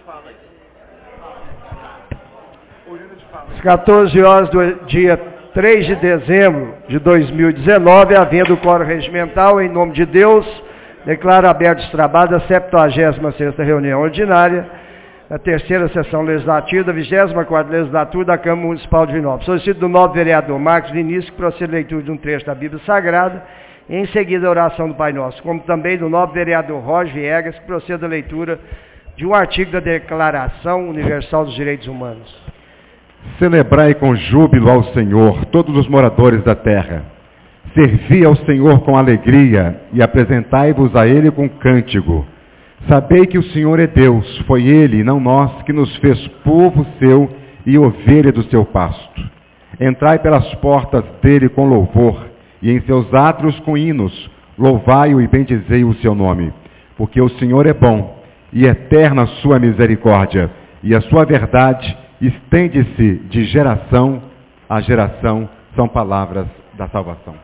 Às 14 horas do dia 3 de dezembro de 2019, havendo quórum regimental, em nome de Deus, declaro abertos os trabalhos da 76ª reunião ordinária, da terceira sessão legislativa, da 24ª legislatura da Câmara Municipal de Vinópolis. Solicito do novo vereador Marcos Vinícius que proceda a leitura de um trecho da Bíblia Sagrada, e em seguida a oração do Pai Nosso, como também do novo vereador Roger Viegas que proceda a leitura de um artigo da Declaração Universal dos Direitos Humanos. Celebrai com júbilo ao Senhor, todos os moradores da terra. Servi ao Senhor com alegria e apresentai-vos a Ele com cântico. Sabei que o Senhor é Deus, foi Ele, não nós, que nos fez povo seu e ovelha do seu pasto. Entrai pelas portas dele com louvor, e em seus átrios com hinos, louvai-o e bendizei o seu nome. Porque o Senhor é bom, e eterna a sua misericórdia, e a sua verdade estende-se de geração a geração, são palavras da salvação.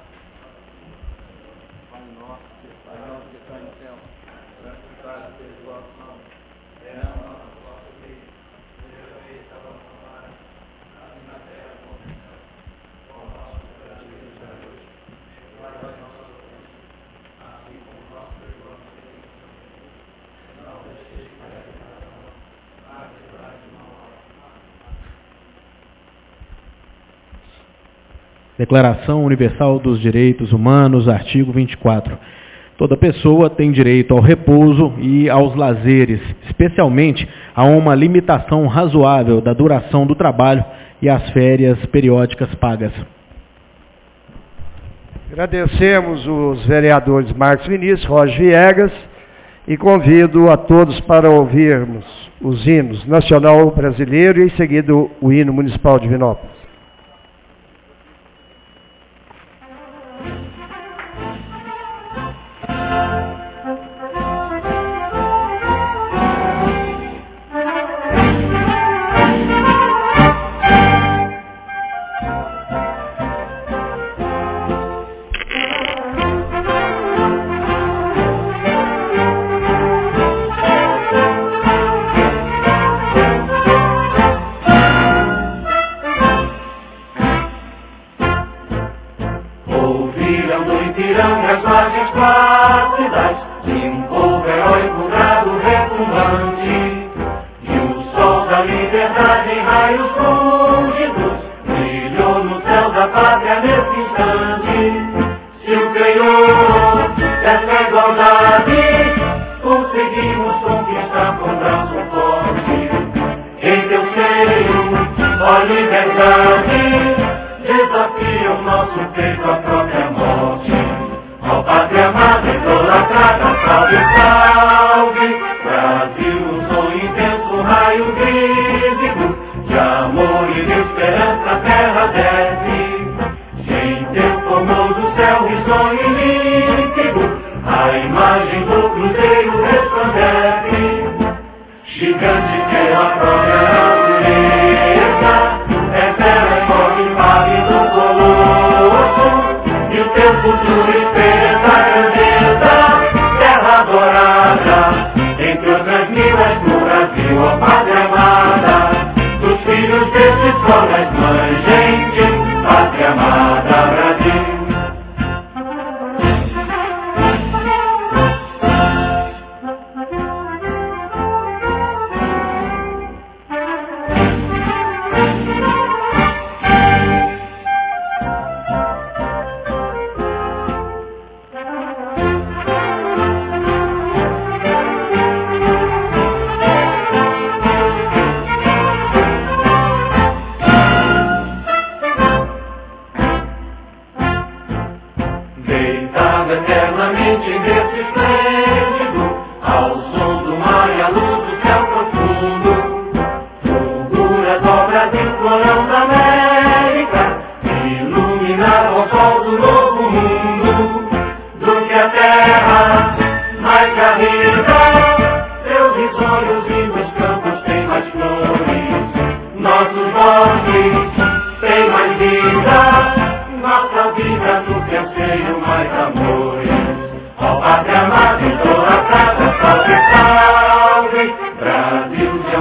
Declaração Universal dos Direitos Humanos, artigo 24. Toda pessoa tem direito ao repouso e aos lazeres, especialmente a uma limitação razoável da duração do trabalho e às férias periódicas pagas. Agradecemos os vereadores Marcos Vinícius, Roger Viegas, e convido a todos para ouvirmos os hinos Nacional Brasileiro e em seguida o hino Municipal de Vinópolis. Pátria amada, idolatrada, salve, salve, Brasil de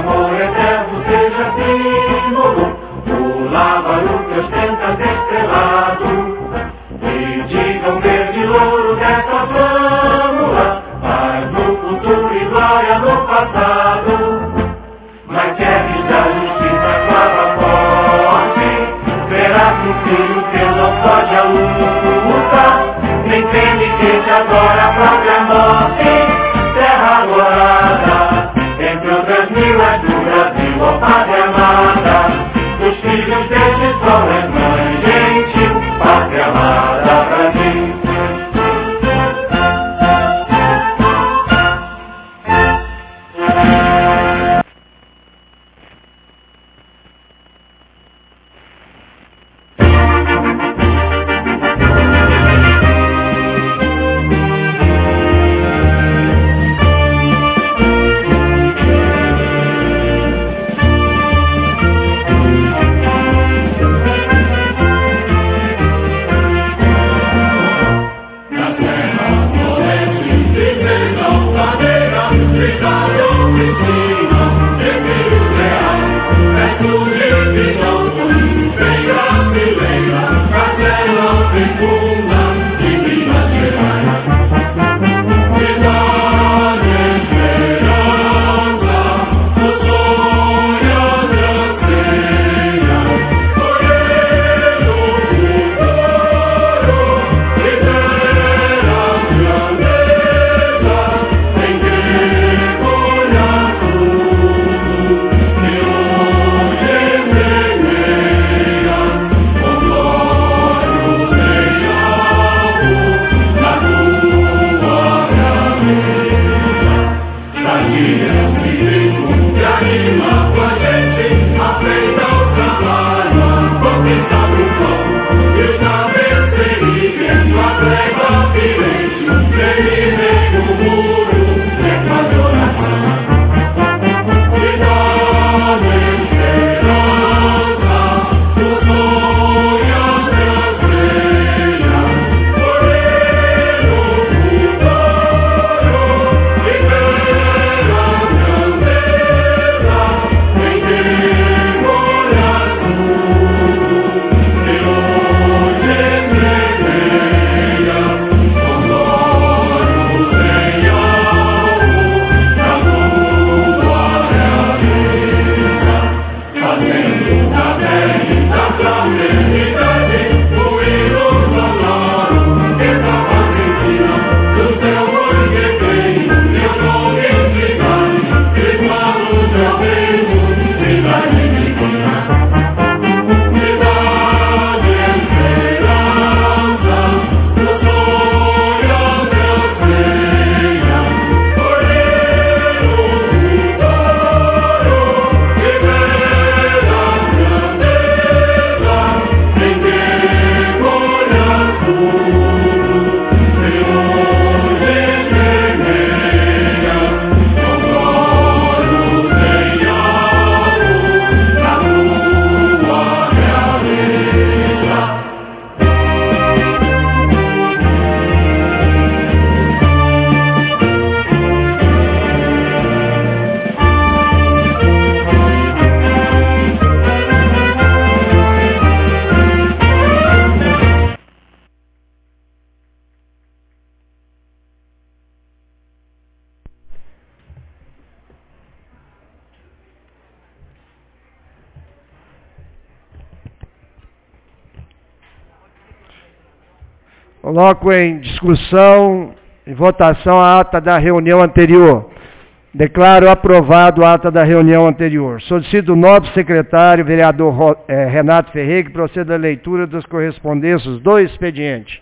Coloco em discussão, em votação, a ata da reunião anterior. Declaro aprovado a ata da reunião anterior. Solicito o nobre secretário, vereador Renato Ferreira, que proceda à leitura das correspondências do expediente.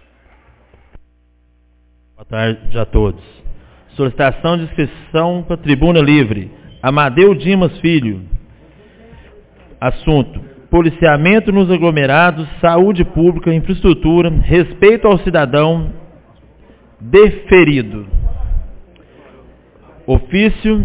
Boa tarde a todos. Solicitação de inscrição para tribuna livre. Amadeu Dimas Filho. Assunto: policiamento nos aglomerados, saúde pública, infraestrutura, respeito ao cidadão, deferido. Ofício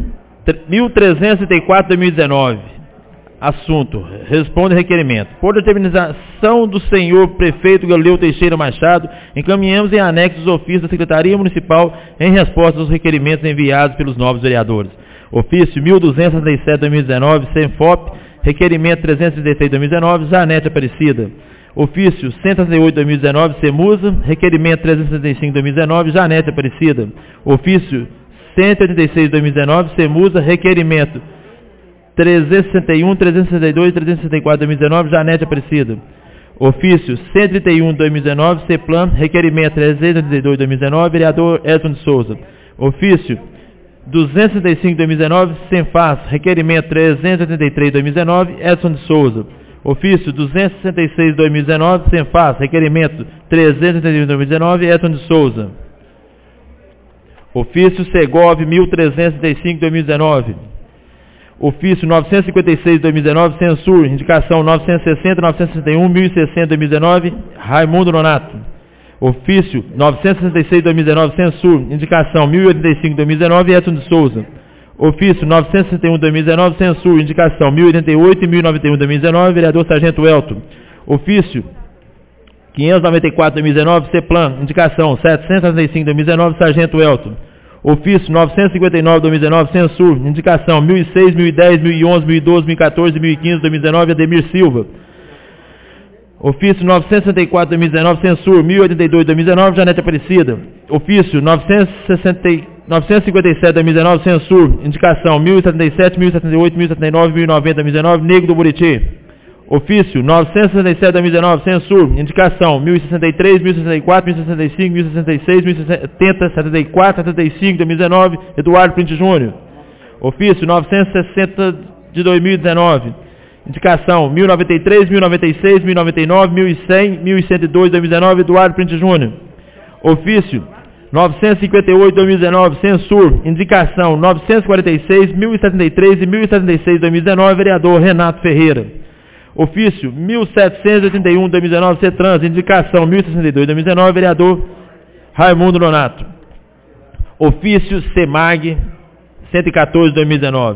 1334/2019. Assunto: responde requerimento. Por determinação do senhor prefeito Galileu Teixeira Machado, encaminhamos em anexo os ofícios da Secretaria Municipal em resposta aos requerimentos enviados pelos novos vereadores. Ofício 1267/2019, Senfop, requerimento 316/2019, Janete Aparecida. Ofício 168/2019, Semusa, requerimento 365/2019, Janete Aparecida. Ofício 186/2019, Semusa, requerimento 361, 362 e 364/2019, Janete Aparecida. Ofício 131/2019, Ceplan, requerimento 382/2019, vereador Edson de Souza. Ofício 265/2019, Senfaz, requerimento 383/2019, Edson de Souza. Ofício 266/2019, Senfaz, requerimento 381/2019, Edson de Souza. Ofício Segov 1335/2019. Ofício 956/2019, Censur, indicação 960, 961, 1060/2019, Raimundo Nonato. Ofício 966/2019, Censur, indicação 1085/2019, Edson de Souza. Ofício 961/2019, Censur, indicação 1088 e 1091/2019, vereador Sargento Elton. Ofício 594/2019, Ceplan, indicação 735/2019, Sargento Elton. Ofício 959/2019, Censur, indicação 1006, 1010, 1011, 1012, 1014 e 1015/2019, Ademir Silva. Ofício 964/2019, Censur, 1082/2019, Janete Aparecida. Ofício 957/2019, Censur, indicação 1077, 1078, 1079, 1090/2019, Negro do Buriti. Ofício 967/2019, Censur, indicação 1063, 1064, 1065, 1066, 1070, 74, 75/2019, Eduardo Printe Júnior. Ofício 960 de 2019, indicação 1093, 1096, 1099, 1100, 1102/2019, Eduardo Printe Júnior. Ofício 958/2019, Censur, indicação 946, 1073 e 1076/2019, vereador Renato Ferreira. Ofício 1781/2019, CETRANS, indicação 1062/2019, vereador Raimundo Nonato. Ofício CEMAG 114/2019.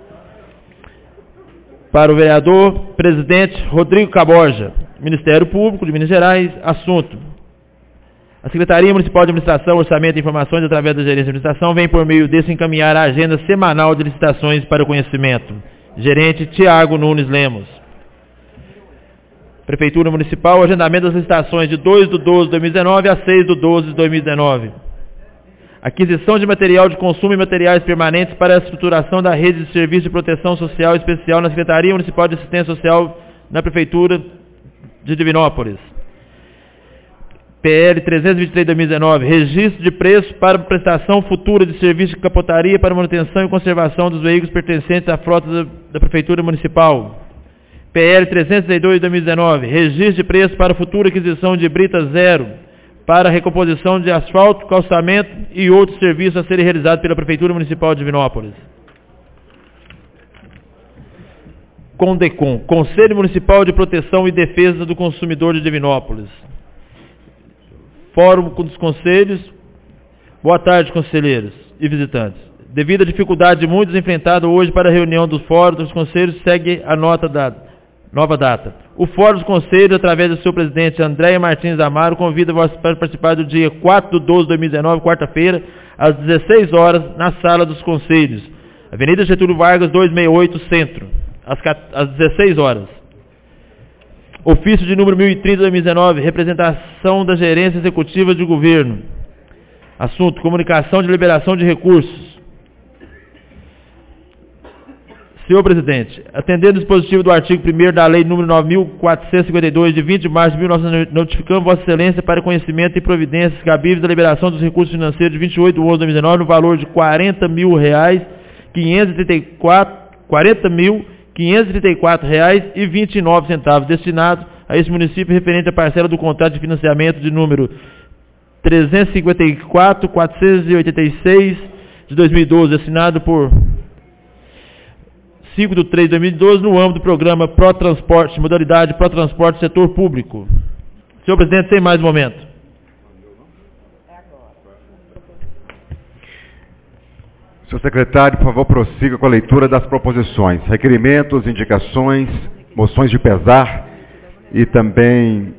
Para o vereador presidente Rodrigo Caborja, Ministério Público de Minas Gerais, assunto: a Secretaria Municipal de Administração, Orçamento e Informações, através da Gerência de Administração, vem por meio desse encaminhar a agenda semanal de licitações para o conhecimento. Gerente Tiago Nunes Lemos. Prefeitura Municipal, agendamento das licitações de 2/12/2019 a 6/12/2019. Aquisição de material de consumo e materiais permanentes para a estruturação da rede de serviço de proteção social especial na Secretaria Municipal de Assistência Social na Prefeitura de Divinópolis. PL 323/2019, registro de preço para prestação futura de serviço de capotaria para manutenção e conservação dos veículos pertencentes à frota da Prefeitura Municipal. PL 332/2019, registro de preço para futura aquisição de brita zero para recomposição de asfalto, calçamento e outros serviços a serem realizados pela Prefeitura Municipal de Divinópolis. CONDECOM, Conselho Municipal de Proteção e Defesa do Consumidor de Divinópolis. Fórum dos Conselhos. Boa tarde, conselheiros e visitantes. Devido à dificuldade de muitos enfrentada hoje para a reunião do Fórum dos Conselhos, segue a nova data. O Fórum dos Conselhos, através do seu presidente Andréia Martins Amaro, convida você para participar do dia 4/12/2019, quarta-feira, às 16 horas, na Sala dos Conselhos, Avenida Getúlio Vargas, 268, Centro, às 16 horas. Ofício de número 1030/2019, representação da Gerência Executiva de Governo. Assunto: comunicação de liberação de recursos. Senhor presidente, atendendo o dispositivo do artigo 1º da lei número 9.452, de 20 de março de 1900, notificamos Vossa Excelência para conhecimento e providências cabíveis da liberação dos recursos financeiros de 28/11/2019 no valor de R$ 40.534,29 destinados a esse município referente à parcela do contrato de financiamento de número 354.486 de 2012, assinado por 5/3/2012, no âmbito do programa ProTransporte, modalidade ProTransporte Setor Público. Senhor presidente, sem mais momento. Senhor secretário, por favor, prossiga com a leitura das proposições, requerimentos, indicações, moções de pesar e também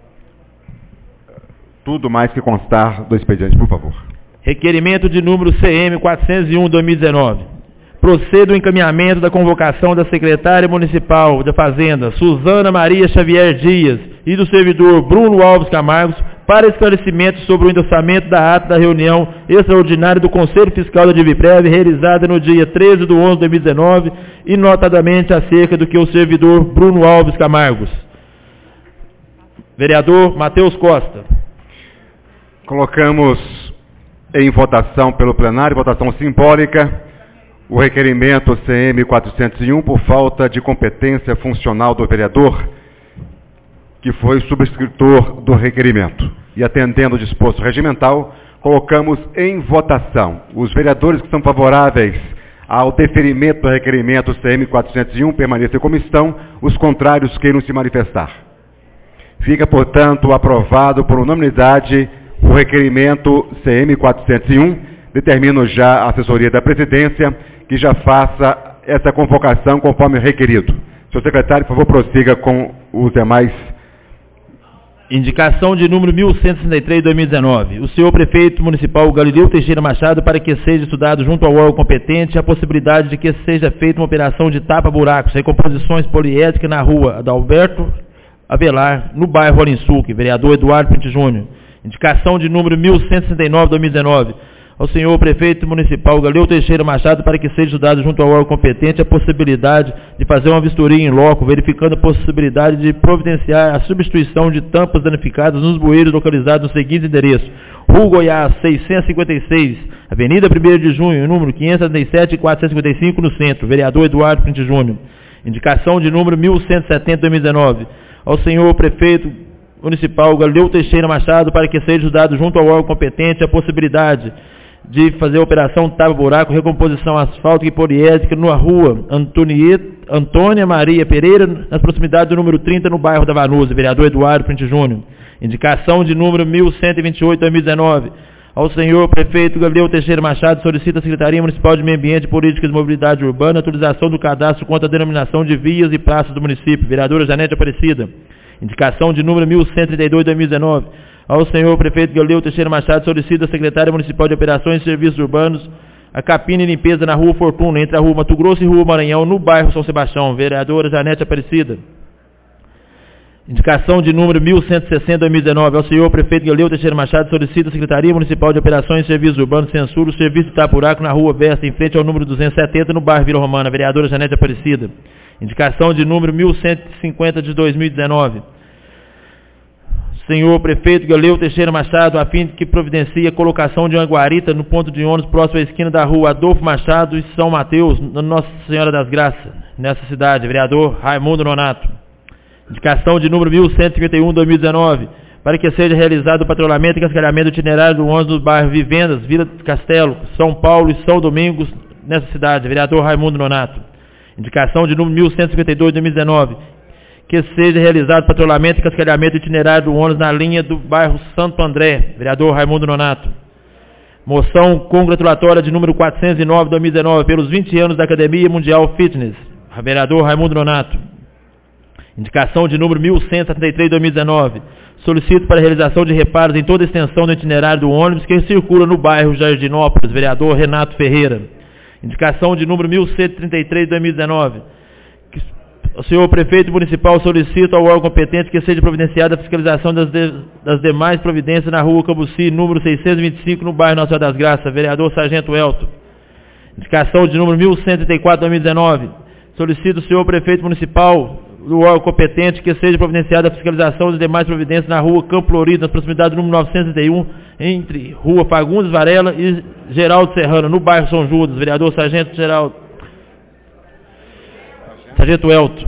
tudo mais que constar do expediente, por favor. Requerimento de número CM 401/2019. Proceda o encaminhamento da convocação da secretária municipal da Fazenda, Suzana Maria Xavier Dias, e do servidor Bruno Alves Camargos, para esclarecimento sobre o endossamento da ata da reunião extraordinária do Conselho Fiscal da Diviprev, realizada no dia 13/11/2019, e notadamente acerca do que o servidor Bruno Alves Camargos. Vereador Matheus Costa. Colocamos em votação pelo plenário, votação simbólica, o requerimento CM 401 por falta de competência funcional do vereador, que foi subscritor do requerimento. E atendendo o disposto regimental, colocamos em votação. Os vereadores que são favoráveis ao deferimento do requerimento CM 401 permaneçam como estão, os contrários queiram se manifestar. Fica, portanto, aprovado por unanimidade o requerimento CM 401. Determino já a assessoria da presidência que já faça essa convocação conforme requerido. Senhor secretário, por favor, prossiga com os demais. Indicação de número 1163/2019. O senhor prefeito municipal Galileu Teixeira Machado, para que seja estudado junto ao órgão competente a possibilidade de que seja feita uma operação de tapa-buracos, recomposições poliédricas na rua Adalberto Avelar, no bairro Olinsuque. Vereador Eduardo Pinto Júnior. Indicação de número 1169/2019. Ao senhor prefeito municipal Galileu Teixeira Machado, para que seja estudado junto ao órgão competente a possibilidade de fazer uma vistoria em loco, verificando a possibilidade de providenciar a substituição de tampas danificadas nos bueiros localizados no seguinte endereço: Rua Goiás 656, Avenida 1º de Junho, número 577 e 455, no centro. Vereador Eduardo Pinto Júnior. Indicação de número 1170/2019. Ao senhor prefeito municipal Galileu Teixeira Machado, para que seja estudado junto ao órgão competente a possibilidade de fazer a operação tapa-buraco, recomposição asfáltica e poliédrica na rua Antônia Maria Pereira, nas proximidades do número 30, no bairro da Vanusa. Vereador Eduardo Pinto Júnior. Indicação de número 1128/2019. Ao senhor prefeito Galileu Teixeira Machado, solicita a Secretaria Municipal de Meio Ambiente, Políticas e Mobilidade Urbana a atualização do cadastro quanto à denominação de vias e praças do município. Vereadora Janete Aparecida. Indicação de número 1132/2019. Ao senhor prefeito Galileu Teixeira Machado, solicita a secretária municipal de Operações e Serviços Urbanos a capina e limpeza na rua Fortuna, entre a rua Mato Grosso e rua Maranhão, no bairro São Sebastião. Vereadora Janete Aparecida. Indicação de número 1160/2019. Ao senhor prefeito Galileu Teixeira Machado, solicita a Secretaria Municipal de Operações e Serviços Urbanos, censura o serviço de tapa-buraco na rua Vesta, em frente ao número 270, no bairro Vila Romana. Vereadora Janete Aparecida. Indicação de número 1150/2019. Senhor prefeito Galileu Teixeira Machado, a fim de que providencie a colocação de uma guarita no ponto de ônibus próximo à esquina da rua Adolfo Machado e São Mateus, na Nossa Senhora das Graças, nessa cidade. Vereador Raimundo Nonato. Indicação de número 1151/2019, para que seja realizado o patrulhamento e cascalhamento itinerário do ônibus dos bairros Vivendas, Vila Castelo, São Paulo e São Domingos, nessa cidade. Vereador Raimundo Nonato. Indicação de número 1152/2019, que seja realizado patrulhamento e cascalhamento itinerário do ônibus na linha do bairro Santo André. Vereador Raimundo Nonato. Moção congratulatória de número 409/2019 pelos 20 anos da Academia Mundial Fitness. Vereador Raimundo Nonato. Indicação de número 1173/2019. Solicito para a realização de reparos em toda a extensão do itinerário do ônibus que circula no bairro Jardinópolis. Vereador Renato Ferreira. Indicação de número 1133/2019. O senhor prefeito municipal solicita ao órgão competente que seja providenciada a fiscalização das demais providências na rua Cambuci, número 625, no bairro Nossa Senhora das Graças. Vereador Sargento Elton. Indicação de número 1134/2019. Solicito o senhor prefeito municipal, do órgão competente, que seja providenciada a fiscalização das demais providências na rua Campo Florido, na proximidade do número 931, entre rua Fagundes Varela e Geraldo Serrano, no bairro São Judas. Vereador Sargento Elton.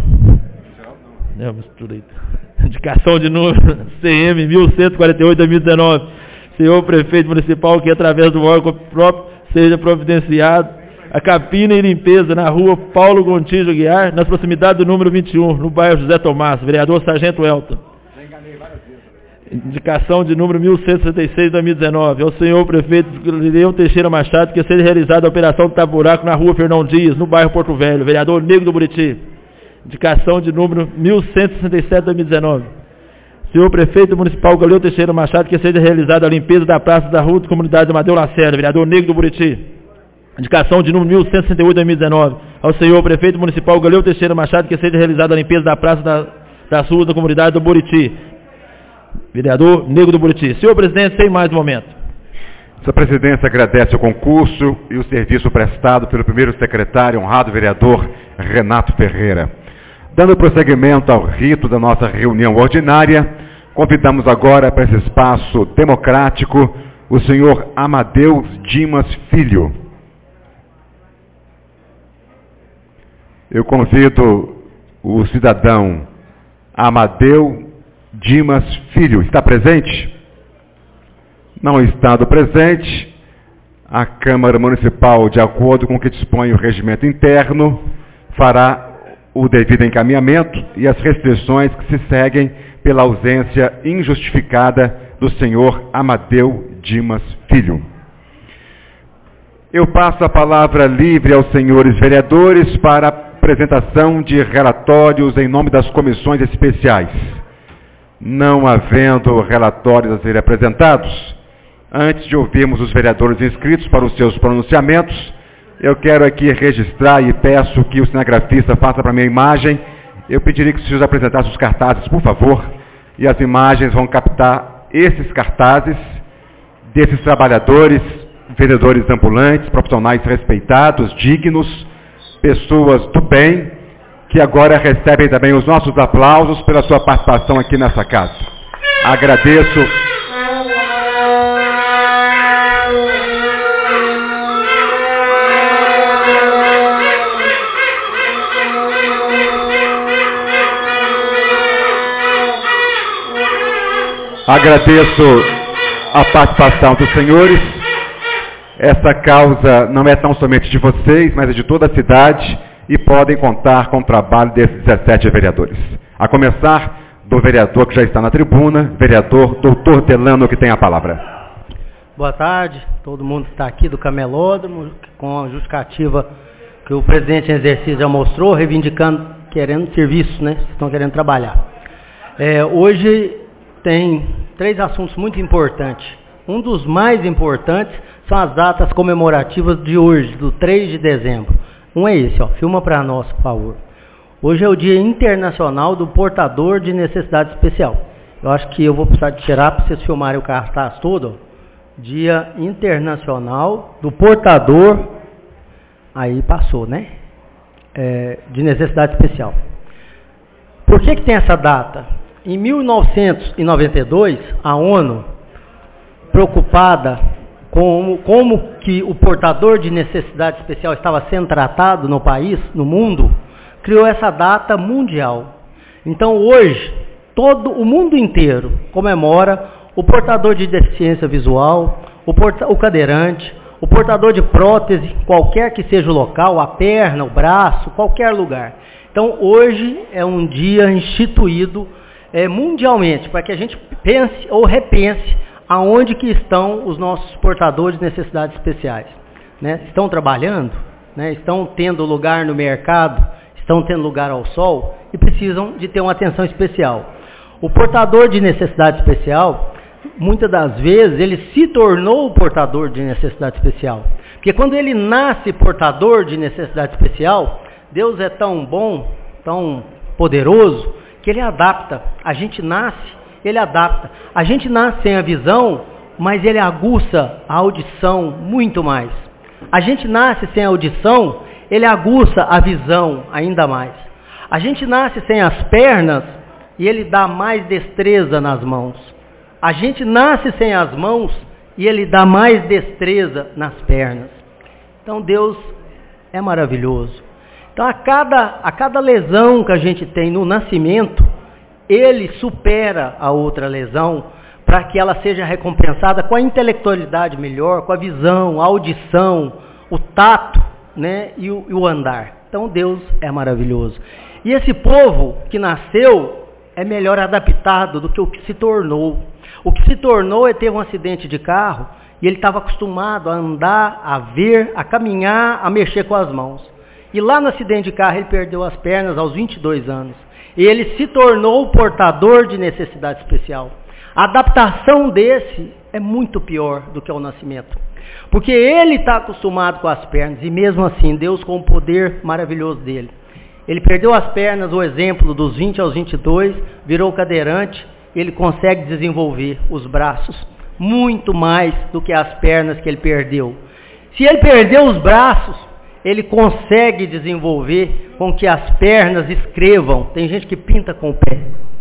Indicação de número CM 1148-2019. Senhor prefeito municipal, que através do órgão próprio seja providenciado a capina e limpeza na rua Paulo Gontijo Guiar, nas proximidades do número 21, no bairro José Tomás. Vereador Sargento Elton. Indicação de número 1166-2019. Ao senhor prefeito Leão Teixeira Machado, que seja realizada a operação de tapa-buraco na rua Fernão Dias, no bairro Porto Velho. Vereador Negro do Buriti. Indicação de número 1167-2019. Senhor prefeito municipal Galeu Teixeira Machado, que seja realizada a limpeza da praça da rua de comunidade de Amadeu Lacerda. Vereador Negro do Buriti. Indicação de número 1168-2019. Ao senhor prefeito municipal Galeu Teixeira Machado, que seja realizada a limpeza da praça das ruas da comunidade do Buriti. Vereador Negro do Buriti. Senhor presidente, sem mais momento. Sua presidência agradece o concurso e o serviço prestado pelo primeiro secretário, honrado vereador Renato Ferreira. Dando prosseguimento ao rito da nossa reunião ordinária, convidamos agora para esse espaço democrático o senhor Amadeus Dimas Filho. Eu convido o cidadão Amadeu Dimas Filho. Está presente? Não estando presente, a Câmara Municipal, de acordo com o que dispõe o regimento interno, fará o devido encaminhamento e as restrições que se seguem pela ausência injustificada do senhor Amadeu Dimas Filho. Eu passo a palavra livre aos senhores vereadores para a apresentação de relatórios em nome das comissões especiais. Não havendo relatórios a serem apresentados, antes de ouvirmos os vereadores inscritos para os seus pronunciamentos, eu quero aqui registrar e peço que o cinegrafista faça para mim a imagem. Eu pediria que os senhores apresentassem os cartazes, por favor, e as imagens vão captar esses cartazes desses trabalhadores, vendedores ambulantes, profissionais respeitados, dignos, pessoas do bem, que agora recebem também os nossos aplausos pela sua participação aqui nessa casa. Agradeço. Agradeço a participação dos senhores. Essa causa não é tão somente de vocês, mas é de toda a cidade e podem contar com o trabalho desses 17 vereadores. A começar do vereador que já está na tribuna, vereador Doutor Delano, que tem a palavra. Boa tarde, todo mundo que está aqui do Camelódromo, com a justificativa que o presidente em exercício já mostrou, reivindicando, querendo serviço, né? Estão querendo trabalhar. Hoje tem 3 assuntos muito importantes. Um dos mais importantes são as datas comemorativas de hoje, do 3 de dezembro. Um é esse, ó, filma para nós, por favor. Hoje é o Dia Internacional do Portador de Necessidade Especial. Eu acho que eu vou precisar de tirar para vocês filmarem o cartaz todo. Ó. Dia Internacional do Portador, aí passou, né? De Necessidade Especial. Por que tem essa data? Em 1992, a ONU, preocupada com como que o portador de necessidade especial estava sendo tratado no país, no mundo, criou essa data mundial. Então hoje, todo o mundo inteiro comemora o portador de deficiência visual, o cadeirante, o portador de prótese, qualquer que seja o local, a perna, o braço, qualquer lugar. Então hoje é um dia instituído mundialmente, para que a gente pense ou repense aonde que estão os nossos portadores de necessidades especiais. Né? Estão trabalhando? Né? Estão tendo lugar no mercado? Estão tendo lugar ao sol? E precisam de ter uma atenção especial. O portador de necessidade especial, muitas das vezes, ele se tornou o portador de necessidade especial. Porque quando ele nasce portador de necessidade especial, Deus é tão bom, tão poderoso, que ele adapta. A gente nasce, ele adapta. A gente nasce sem a visão, mas ele aguça a audição muito mais. A gente nasce sem a audição, ele aguça a visão ainda mais. A gente nasce sem as pernas e ele dá mais destreza nas mãos. A gente nasce sem as mãos e ele dá mais destreza nas pernas. Então Deus é maravilhoso. Então a cada lesão que a gente tem no nascimento, ele supera a outra lesão para que ela seja recompensada com a intelectualidade melhor, com a visão, a audição, o tato, né, e o andar. Então Deus é maravilhoso. E esse povo que nasceu é melhor adaptado do que o que se tornou. O que se tornou é ter um acidente de carro e ele estava acostumado a andar, a ver, a caminhar, a mexer com as mãos. E lá no acidente de carro ele perdeu as pernas aos 22 anos. E ele se tornou portador de necessidade especial. A adaptação desse é muito pior do que o nascimento. Porque ele está acostumado com as pernas e mesmo assim Deus com o poder maravilhoso dele. Ele perdeu as pernas, o exemplo dos 20 aos 22, virou cadeirante, ele consegue desenvolver os braços muito mais do que as pernas que ele perdeu. Se ele perdeu os braços, ele consegue desenvolver com que as pernas escrevam. Tem gente que pinta com o pé.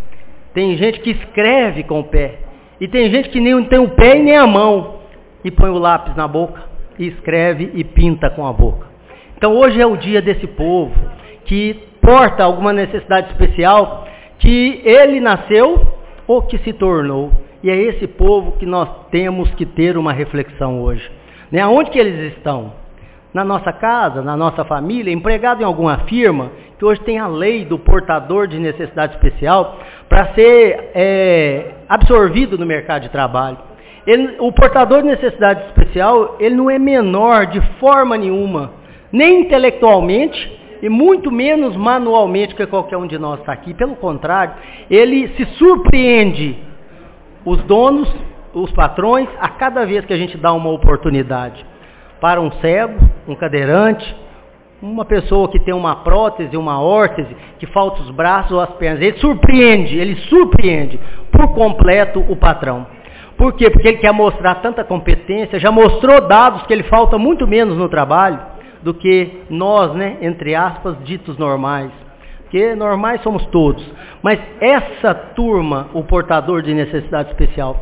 Tem gente que escreve com o pé. E tem gente que nem tem o pé e nem a mão. E põe o lápis na boca, e escreve e pinta com a boca. Então hoje é o dia desse povo que porta alguma necessidade especial, que ele nasceu ou que se tornou. E é esse povo que nós temos que ter uma reflexão hoje. Né? Aonde que eles estão? Na nossa casa, na nossa família, empregado em alguma firma, que hoje tem a lei do portador de necessidade especial para ser absorvido no mercado de trabalho. O portador de necessidade especial, ele não é menor de forma nenhuma, nem intelectualmente e muito menos manualmente que qualquer um de nós está aqui. Pelo contrário, ele se surpreende os donos, os patrões, a cada vez que a gente dá uma oportunidade. Para um cego, um cadeirante, uma pessoa que tem uma prótese, uma órtese, que falta os braços ou as pernas. Ele surpreende por completo o patrão. Por quê? Porque ele quer mostrar tanta competência, já mostrou dados que ele falta muito menos no trabalho do que nós, né, entre aspas, ditos normais. Porque normais somos todos. Mas essa turma, o portador de necessidade especial,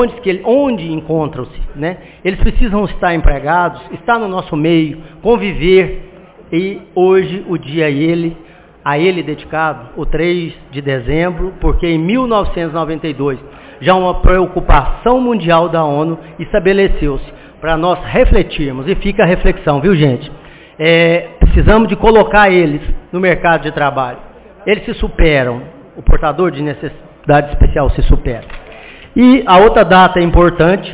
onde encontram-se, né? Eles precisam estar empregados, estar no nosso meio, conviver. E hoje o dia a ele dedicado, o 3 de dezembro, porque em 1992, já uma preocupação mundial da ONU estabeleceu-se para nós refletirmos. E fica a reflexão, viu gente? Precisamos de colocar eles no mercado de trabalho. Eles se superam, o portador de necessidade especial se supera. E a outra data importante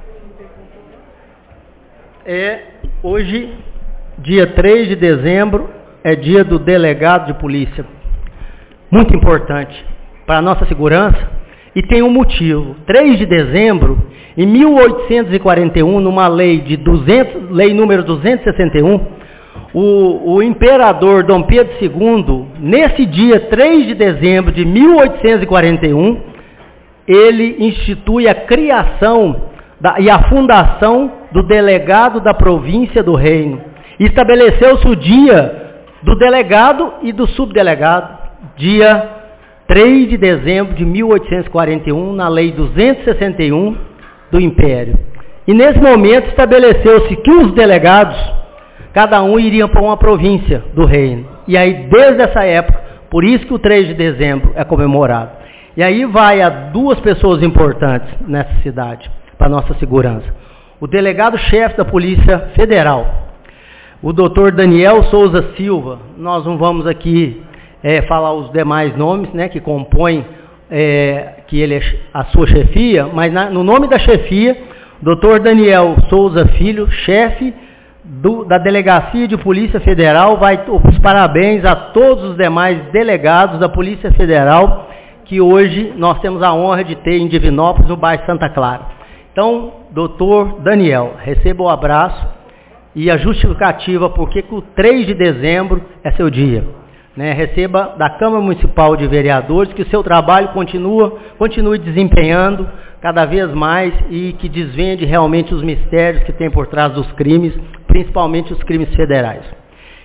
é hoje, dia 3 de dezembro, é dia do delegado de polícia. Muito importante para a nossa segurança e tem um motivo. 3 de dezembro, em 1841, numa lei número 261, o imperador Dom Pedro II, nesse dia 3 de dezembro de 1841, ele institui a criação e a fundação do delegado da província do reino. Estabeleceu-se o dia do delegado e do subdelegado, dia 3 de dezembro de 1841, na lei 261 do Império. E nesse momento estabeleceu-se que os delegados, cada um iria para uma província do reino. E aí, desde essa época, por isso que o 3 de dezembro é comemorado. E aí vai a duas pessoas importantes nessa cidade, para a nossa segurança. O delegado-chefe da Polícia Federal, o doutor Daniel Souza Silva. Nós não vamos aqui falar os demais nomes, né, que compõem que ele é a sua chefia, mas no nome da chefia, doutor Daniel Souza Filho, chefe da Delegacia de Polícia Federal, vai os parabéns a todos os demais delegados da Polícia Federal, que hoje nós temos a honra de ter em Divinópolis, no bairro Santa Clara. Então, doutor Daniel, receba o abraço e a justificativa porque o 3 de dezembro é seu dia. Né? Receba da Câmara Municipal de Vereadores que o seu trabalho continue desempenhando cada vez mais e que desvende realmente os mistérios que tem por trás dos crimes, principalmente os crimes federais.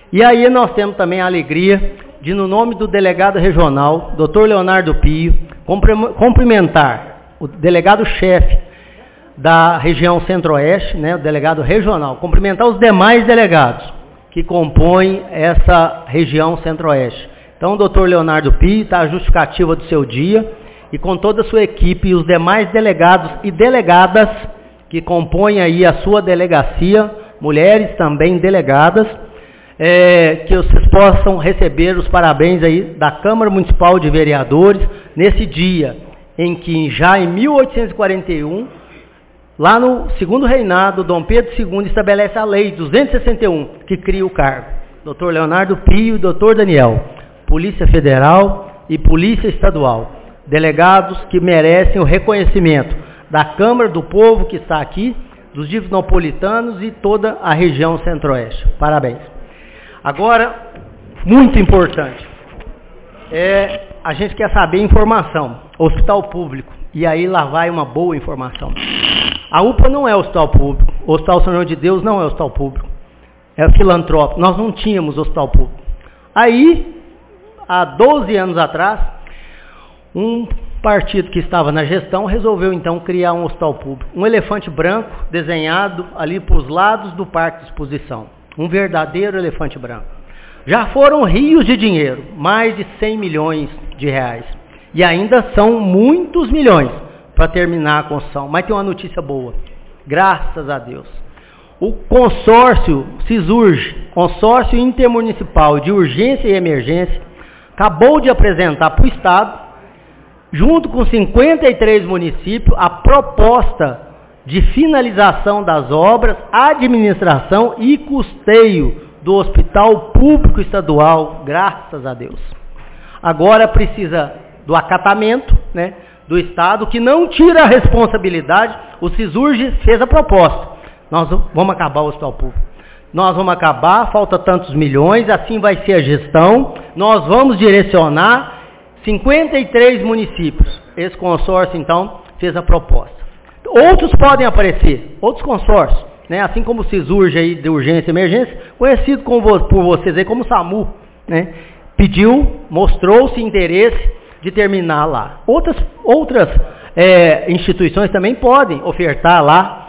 E aí nós temos também a alegria de, no nome do delegado regional, Dr. Leonardo Pio, cumprimentar o delegado-chefe da região Centro-Oeste, né, o delegado regional, cumprimentar os demais delegados que compõem essa região Centro-Oeste. Então, o Dr. Leonardo Pio está a justificativa do seu dia e com toda a sua equipe e os demais delegados e delegadas que compõem aí a sua delegacia, mulheres também delegadas, que vocês possam receber os parabéns aí da Câmara Municipal de Vereadores nesse dia em que já em 1841, lá no segundo reinado, Dom Pedro II estabelece a lei 261 que cria o cargo. Dr. Leonardo Pio e Dr. Daniel, Polícia Federal e Polícia Estadual, delegados que merecem o reconhecimento da Câmara do Povo que está aqui, dos divinópolitanos e toda a região Centro-Oeste. Parabéns. Agora, muito importante, a gente quer saber informação, hospital público, e aí lá vai uma boa informação. A UPA não é hospital público, o Hospital São João de Deus não é hospital público, é filantrópico, nós não tínhamos hospital público. Aí, há 12 anos atrás, um partido que estava na gestão resolveu então criar um hospital público, um elefante branco desenhado ali para os lados do parque de exposição. Um verdadeiro elefante branco. Já foram rios de dinheiro, mais de 100 milhões de reais. E ainda são muitos milhões para terminar a construção. Mas tem uma notícia boa, graças a Deus. O consórcio CISURGE, Consórcio Intermunicipal de Urgência e Emergência, acabou de apresentar para o Estado, junto com 53 municípios, a proposta de finalização das obras, administração e custeio do Hospital Público Estadual, graças a Deus. Agora precisa do acatamento, né, do Estado, que não tira a responsabilidade. O CISURGE fez a proposta. Nós vamos acabar o Hospital Público. Nós vamos acabar, falta tantos milhões, assim vai ser a gestão. Nós vamos direcionar 53 municípios. Esse consórcio, então, fez a proposta. Outros podem aparecer, outros consórcios, né? Assim como o CISURGE aí de urgência e emergência, conhecido por vocês aí como SAMU, né? Pediu, mostrou-se interesse de terminar lá. Outras instituições também podem ofertar lá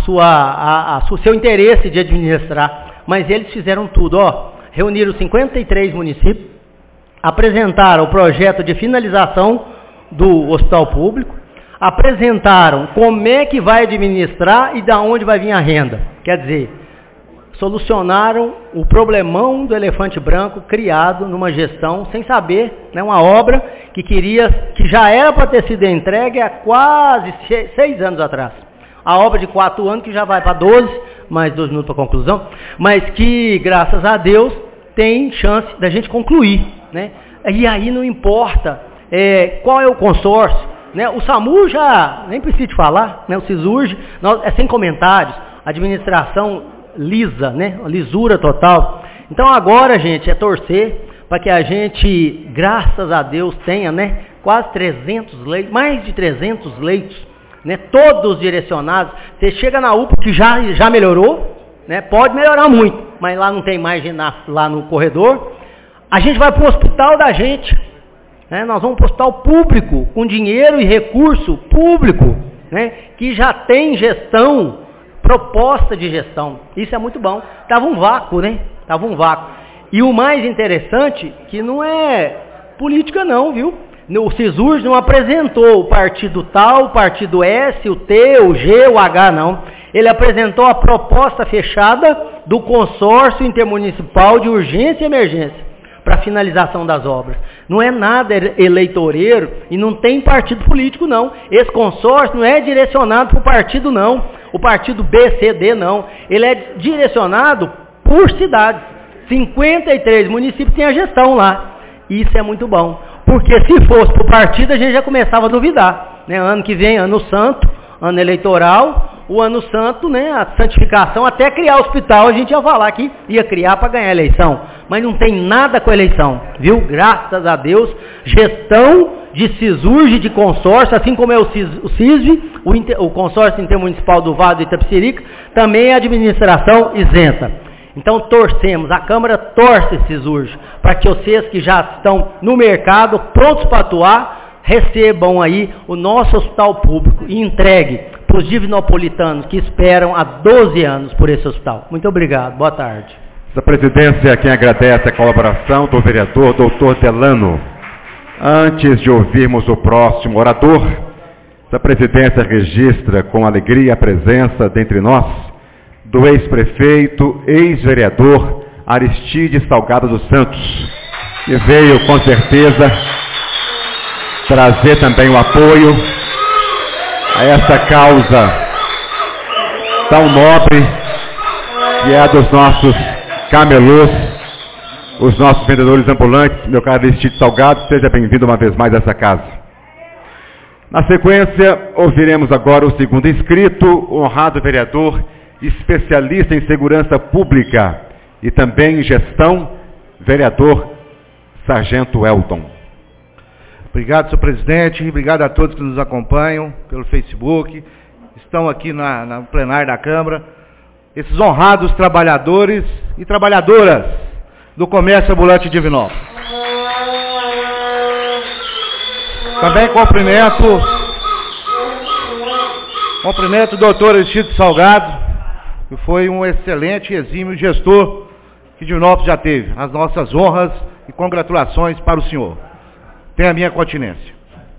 o seu interesse de administrar, mas eles fizeram tudo, reuniram 53 municípios, apresentaram o projeto de finalização do hospital público, apresentaram como é que vai administrar e da onde vai vir a renda. Quer dizer, solucionaram o problemão do elefante branco criado numa gestão sem saber, né, uma obra que já era para ter sido entregue há quase 6 anos atrás. A obra de 4 anos que já vai para 12, mais 2 minutos para conclusão, mas que, graças a Deus, tem chance da gente concluir, né? E aí não importa qual é o consórcio, né? O SAMU já, nem preciso falar, né? O CISURGE, é sem comentários, administração lisa, né? Lisura total. Então agora, gente, é torcer para que a gente, graças a Deus, tenha, né, quase 300 leitos, mais de 300 leitos, né, todos direcionados. Você chega na UPA que já melhorou, né? Pode melhorar muito, mas lá não tem mais lá no corredor. A gente vai para o hospital da gente. Nós vamos para o hospital público, com dinheiro e recurso público, né, que já tem gestão, proposta de gestão. Isso é muito bom. Estava um vácuo, né? Estava um vácuo. E o mais interessante, que não é política não, viu? O CISURGE não apresentou o partido tal, o partido S, o T, o G, o H, não. Ele apresentou a proposta fechada do Consórcio Intermunicipal de Urgência e Emergência para a finalização das obras. Não é nada eleitoreiro e não tem partido político, não. Esse consórcio não é direcionado para o partido, não. O partido B, C, D, não. Ele é direcionado por cidades. 53 municípios têm a gestão lá. Isso é muito bom. Porque se fosse para o partido, a gente já começava a duvidar. Né? Ano que vem, ano santo, ano eleitoral, o ano santo, né, a santificação, até criar hospital, a gente ia falar que ia criar para ganhar a eleição. Mas não tem nada com a eleição, viu? Graças a Deus, gestão de CISURGE, de consórcio, assim como é o CISV, o Consórcio Intermunicipal do Vale do Itapecerica, também é administração isenta. Então torcemos, a Câmara torce esses ursos, para que vocês que já estão no mercado, prontos para atuar, recebam aí o nosso hospital público e entregue para os divinopolitanos que esperam há 12 anos por esse hospital. Muito obrigado, boa tarde. Essa presidência quem agradece a colaboração do vereador Dr. Delano. Antes de ouvirmos o próximo orador, essa presidência registra com alegria a presença dentre nós do ex-prefeito, ex-vereador Aristides Salgado dos Santos, que veio com certeza trazer também o apoio a essa causa tão nobre que é a dos nossos camelôs, os nossos vendedores ambulantes. Meu caro Aristides Salgado, seja bem-vindo uma vez mais a essa casa. Na sequência, ouviremos agora o segundo inscrito, o honrado vereador, especialista em segurança pública e também em gestão, vereador Sargento Elton. Obrigado, senhor presidente, obrigado a todos que nos acompanham pelo Facebook, estão aqui no plenário da Câmara, esses honrados trabalhadores e trabalhadoras do comércio ambulante de Divinópolis. Também cumprimento o doutor Aristides Salgado, que foi um excelente e exímio gestor que Divinópolis já teve. As nossas honras e congratulações para o senhor. Tenha a minha continência.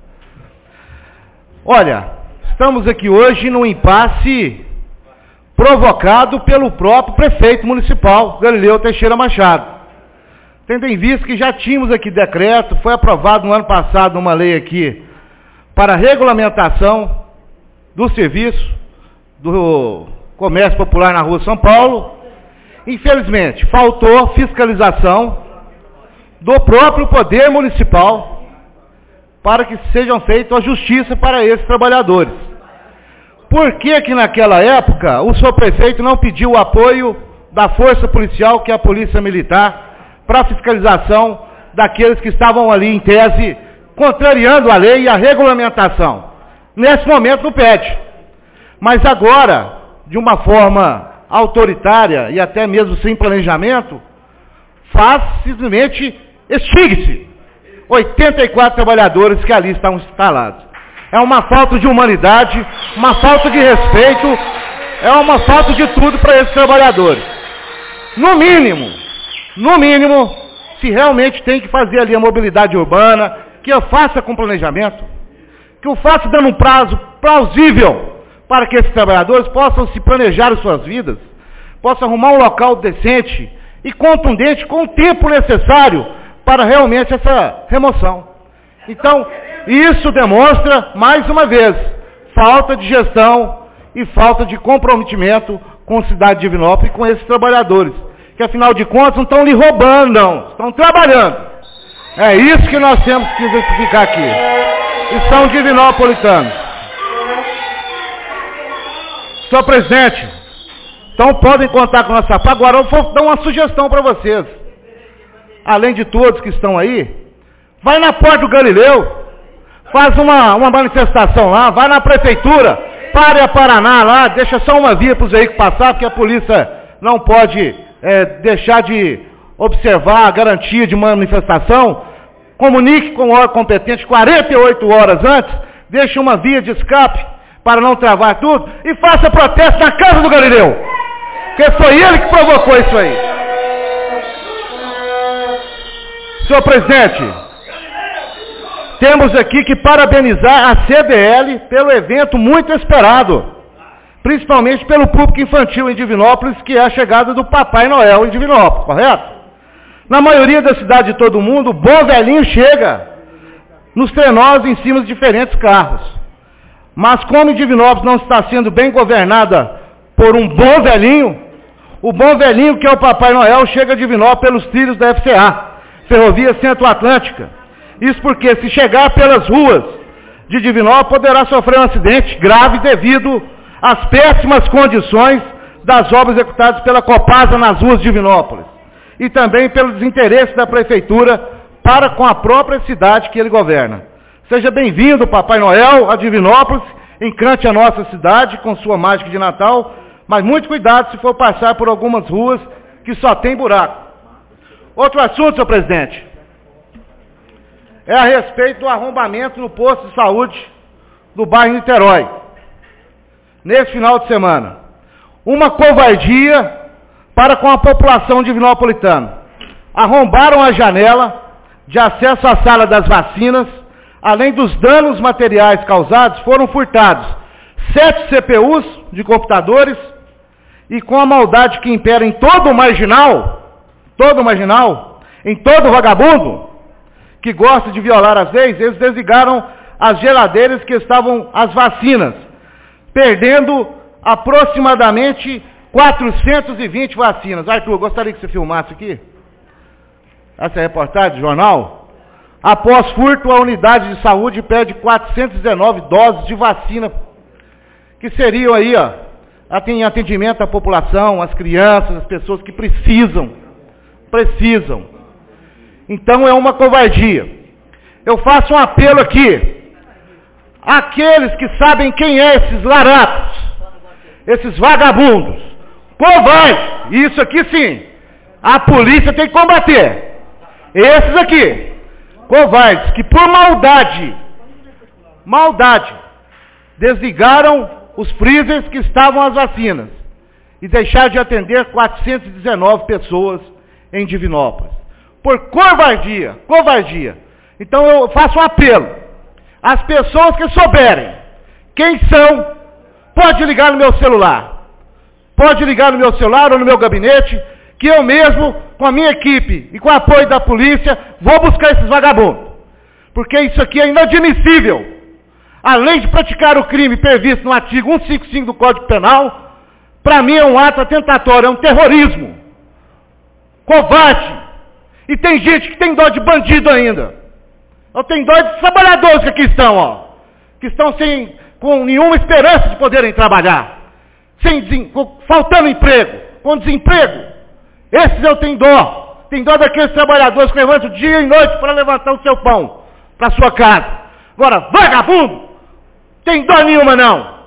Olha, estamos aqui hoje num impasse provocado pelo próprio prefeito municipal, Galileu Teixeira Machado. Tendo em vista que já tínhamos aqui decreto, foi aprovado no ano passado uma lei aqui para regulamentação do serviço do comércio popular na rua São Paulo. Infelizmente, faltou fiscalização do próprio poder municipal para que sejam feitas a justiça para esses trabalhadores. Por que que naquela época o senhor prefeito não pediu o apoio da força policial, que é a polícia militar, para a fiscalização daqueles que estavam ali em tese, contrariando a lei e a regulamentação? Nesse momento não pede. Mas agora, de uma forma autoritária e até mesmo sem planejamento, faz simplesmente extingue-se 84 trabalhadores que ali estão instalados. É uma falta de humanidade, uma falta de respeito, é uma falta de tudo para esses trabalhadores. No mínimo, se realmente tem que fazer ali a mobilidade urbana, que eu faça com planejamento, que eu faça dando um prazo plausível para que esses trabalhadores possam se planejar as suas vidas, possam arrumar um local decente e contundente com o tempo necessário para realmente essa remoção. Então, isso demonstra, mais uma vez, falta de gestão e falta de comprometimento com a cidade de Divinópolis e com esses trabalhadores, que afinal de contas não estão lhe roubando, não, estão trabalhando. É isso que nós temos que justificar aqui. E são divinopolitanos. Senhor presidente, então podem contar com a nossa parte. Agora eu vou dar uma sugestão para vocês. Além de todos que estão aí, vai na porta do Galileu, faz uma manifestação lá, vai na prefeitura, pare a Paraná lá, deixa só uma via para os veículos passar, porque a polícia não pode deixar de observar a garantia de manifestação. Comunique com o órgão competente 48 horas antes, deixe uma via de escape para não travar tudo e faça protesto na casa do Galileu, porque foi ele que provocou isso aí. Senhor presidente, temos aqui que parabenizar a CDL pelo evento muito esperado, principalmente pelo público infantil em Divinópolis, que é a chegada do Papai Noel em Divinópolis, correto? Na maioria da cidade de todo mundo, o bom velhinho chega nos trenós em cima de diferentes carros. Mas como Divinópolis não está sendo bem governada por um bom velhinho, o bom velhinho que é o Papai Noel chega a Divinópolis pelos trilhos da FCA, Ferrovia Centro-Atlântica. Isso porque se chegar pelas ruas de Divinópolis, poderá sofrer um acidente grave devido às péssimas condições das obras executadas pela Copasa nas ruas de Divinópolis. E também pelo desinteresse da prefeitura para com a própria cidade que ele governa. Seja bem-vindo, Papai Noel, a Divinópolis, encante a nossa cidade com sua mágica de Natal, mas muito cuidado se for passar por algumas ruas que só tem buraco. Outro assunto, senhor presidente, é a respeito do arrombamento no posto de saúde do bairro Niterói, nesse final de semana. Uma covardia para com a população divinopolitana. Arrombaram a janela de acesso à sala das vacinas, além dos danos materiais causados, foram furtados 7 CPUs de computadores e com a maldade que impera em todo marginal, em todo vagabundo que gosta de violar as leis, eles desligaram as geladeiras que estavam as vacinas, perdendo aproximadamente 420 vacinas. Arthur, gostaria que você filmasse aqui essa reportagem do jornal. Após furto, a unidade de saúde perde 419 doses de vacina, que seriam aí, em atendimento à população, às crianças, às pessoas que precisam. Então é uma covardia. Eu faço um apelo aqui, àqueles que sabem quem é esses larápios, esses vagabundos, covardes, isso aqui sim, a polícia tem que combater. Esses aqui, covardes, que por maldade, desligaram os freezers que estavam as vacinas e deixaram de atender 419 pessoas em Divinópolis. Por covardia. Então eu faço um apelo às pessoas que souberem quem são, pode ligar no meu celular. Ou no meu gabinete, que eu mesmo, com a minha equipe e com o apoio da polícia, vou buscar esses vagabundos. Porque isso aqui é inadmissível. Além de praticar o crime previsto no artigo 155 do Código Penal, para mim é um ato atentatório, é um terrorismo. Covarde. E tem gente que tem dó de bandido ainda. Eu tenho dó de trabalhadores que aqui estão, que estão com nenhuma esperança de poderem trabalhar. Faltando emprego, com desemprego. Esses eu tenho dó. Tenho dó daqueles trabalhadores que levantam dia e noite para levantar o seu pão para sua casa. Agora, vagabundo, tem dó nenhuma não.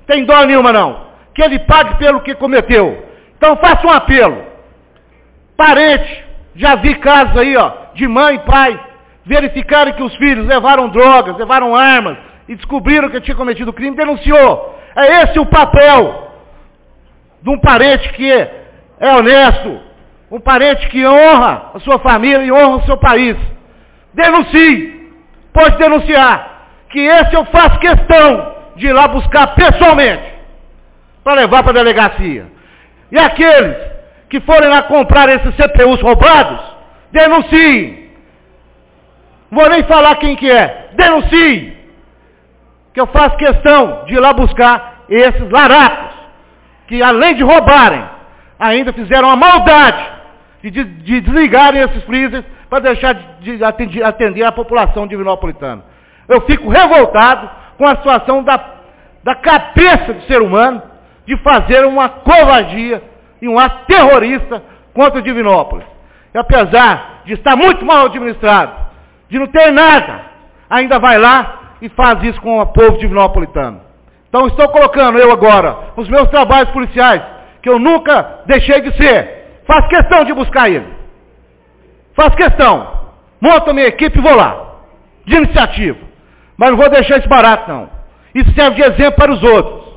Que ele pague pelo que cometeu. Então faça um apelo. Parente, já vi casos aí, de mãe e pai, verificarem que os filhos levaram drogas, levaram armas, e descobriram que tinha cometido crime, denunciou. É esse o papel de um parente que é honesto, um parente que honra a sua família e honra o seu país. Denuncie, pode denunciar, que esse eu faço questão de ir lá buscar pessoalmente, para levar para a delegacia. E aqueles que forem lá comprar esses CPUs roubados, denuncie. Não vou nem falar quem que é, denuncie, que eu faço questão de ir lá buscar esses larápios, que além de roubarem, ainda fizeram a maldade de desligarem esses freezers para deixar de atender a população divinopolitana. Eu fico revoltado com a situação da cabeça do ser humano de fazer uma covardia e um ato terrorista contra Divinópolis. E apesar de estar muito mal administrado, de não ter nada, ainda vai lá e faz isso com o povo divinopolitano. Então estou colocando eu agora, os meus trabalhos policiais, que eu nunca deixei de ser, faço questão de buscar ele. Faço questão. Monto a minha equipe e vou lá. De iniciativa. Mas não vou deixar isso barato, não. Isso serve de exemplo para os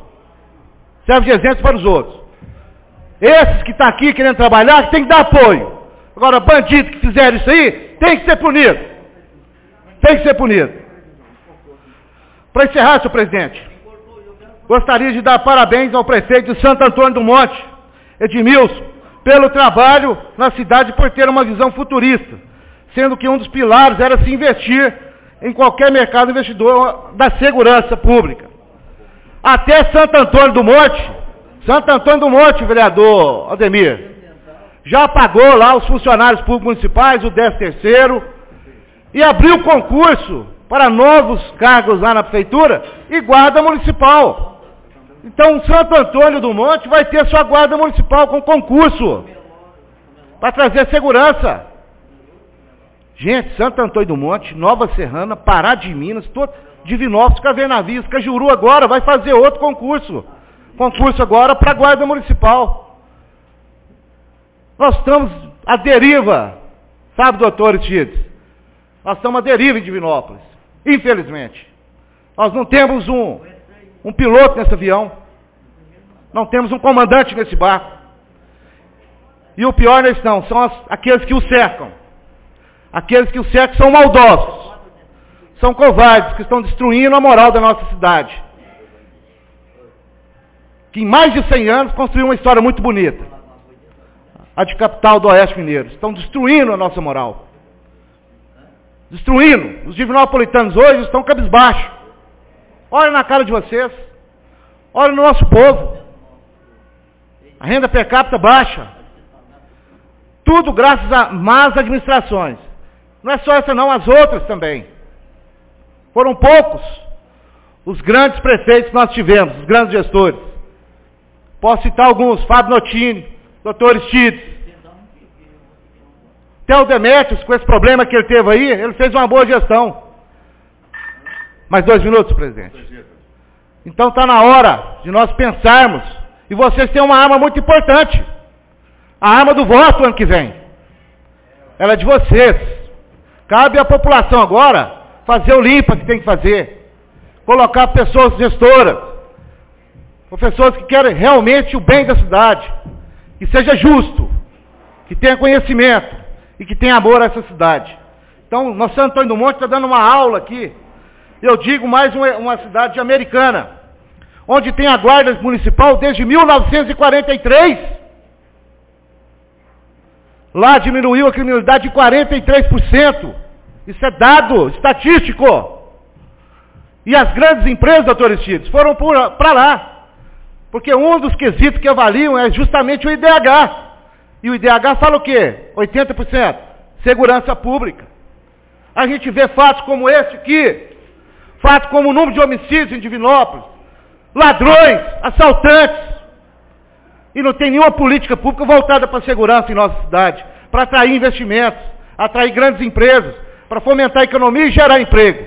outros. Esses que estão aqui querendo trabalhar, tem que dar apoio. Agora, bandido que fizer isso aí, tem que ser punido. Para encerrar, senhor presidente, gostaria de dar parabéns ao prefeito de Santo Antônio do Monte, Edmilson, pelo trabalho na cidade por ter uma visão futurista, sendo que um dos pilares era se investir em qualquer mercado investidor da segurança pública. Até Santo Antônio do Monte, vereador Aldemir, já pagou lá os funcionários públicos municipais, o 13º, e abriu concurso para novos cargos lá na prefeitura e guarda municipal. Então, Santo Antônio do Monte vai ter sua guarda municipal com concurso para trazer segurança. Gente, Santo Antônio do Monte, Nova Serrana, Pará de Minas, Divinópolis, Cavernavias, Cajuru agora vai fazer outro concurso. Concurso agora para a guarda municipal. Nós estamos à deriva, sabe, doutor Aristides? Nós estamos à deriva em Divinópolis, infelizmente. Nós não temos um piloto nesse avião, não temos um comandante nesse barco. E o pior não são aqueles que o cercam. Aqueles que o cercam são maldosos, são covardes, que estão destruindo a moral da nossa cidade. Que em mais de 100 anos construiu uma história muito bonita. A de capital do Oeste Mineiro. Estão destruindo a nossa moral. Destruindo. Os divinopolitanos hoje estão cabisbaixos. Olha na cara de vocês. Olha no nosso povo. A renda per capita baixa. Tudo graças a más administrações. Não é só essa não, as outras também. Foram poucos os grandes prefeitos que nós tivemos, os grandes gestores. Posso citar alguns, Fábio Notini, Dr. Aristides. Até o Demetrios, com esse problema que ele teve aí, ele fez uma boa gestão. Mais 2 minutos, presidente. Então está na hora de nós pensarmos, e vocês têm uma arma muito importante. A arma do voto ano que vem. Ela é de vocês. Cabe à população agora fazer o limpa que tem que fazer. Colocar pessoas gestoras. Pessoas que querem realmente o bem da cidade. Que seja justo. Que tenha conhecimento. E que tenha amor a essa cidade. Então, nosso Santo Antônio do Monte está dando uma aula aqui. Eu digo mais uma cidade americana. Onde tem a guarda municipal desde 1943. Lá diminuiu a criminalidade de 43%. Isso é dado estatístico. E as grandes empresas, doutor Aristides, foram para lá. Porque um dos quesitos que avaliam é justamente o IDH. E o IDH fala o quê? 80%. Segurança pública. A gente vê fatos como esse aqui. Fatos como o número de homicídios em Divinópolis. Ladrões, assaltantes. E não tem nenhuma política pública voltada para a segurança em nossa cidade, para atrair investimentos, atrair grandes empresas, para fomentar a economia e gerar emprego.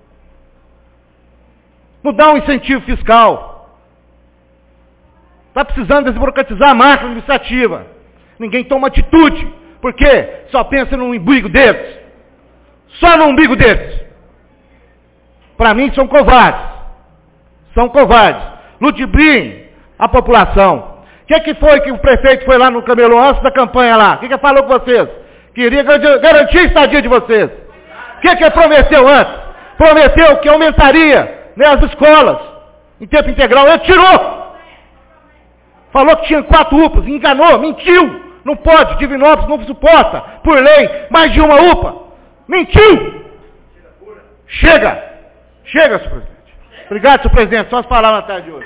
Não dá um incentivo fiscal. Está precisando desburocratizar a máquina administrativa. Ninguém toma atitude. Por quê? Só pensa no umbigo deles. Só no umbigo deles. Para mim são covardes. São covardes. Ludibriem a população. O que foi que o prefeito foi lá no Camelô antes da campanha lá? O que falou com vocês? Queria garantir a estadia de vocês. O que prometeu antes? Prometeu que aumentaria, né, as escolas em tempo integral. Ele tirou. Falou que tinha 4 UPAs. Enganou, mentiu. Não pode, Divinópolis não suporta, por lei, mais de uma UPA. Mentiu. Chega. Chega, senhor presidente. Obrigado, senhor presidente. Só as palavras na tarde de hoje.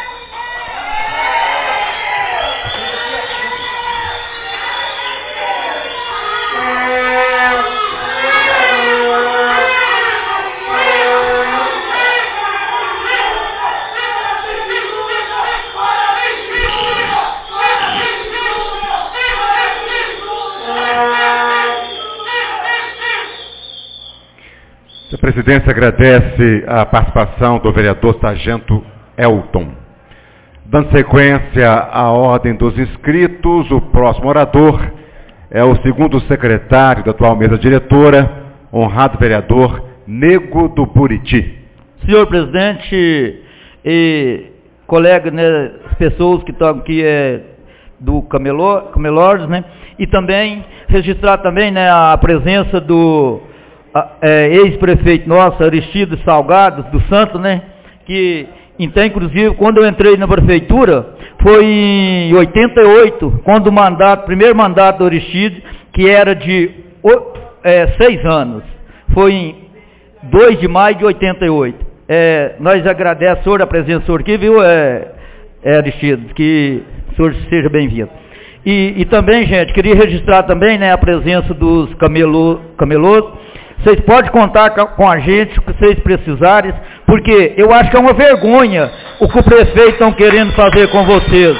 A presidência agradece a participação do vereador Sargento Elton. Dando sequência à ordem dos inscritos, o próximo orador é o segundo secretário da atual mesa diretora, honrado vereador Nego do Buriti. Senhor presidente e colegas, né, pessoas que estão aqui do Camelódromo, né, e também registrar também, né, a presença do ex-prefeito nosso, Aristides Salgado, do Santo, né, que então, inclusive, quando eu entrei na prefeitura, foi em 88, quando o primeiro mandato do Aristides, que era de 6 anos, foi em 2 de maio de 88. Nós agradecemos, senhor, a presença do senhor aqui, viu, Aristides, que o senhor seja bem-vindo. E também, gente, queria registrar também, né, a presença dos camelôs. Vocês podem contar com a gente, o que vocês precisarem, porque eu acho que é uma vergonha o que o prefeito estão querendo fazer com vocês.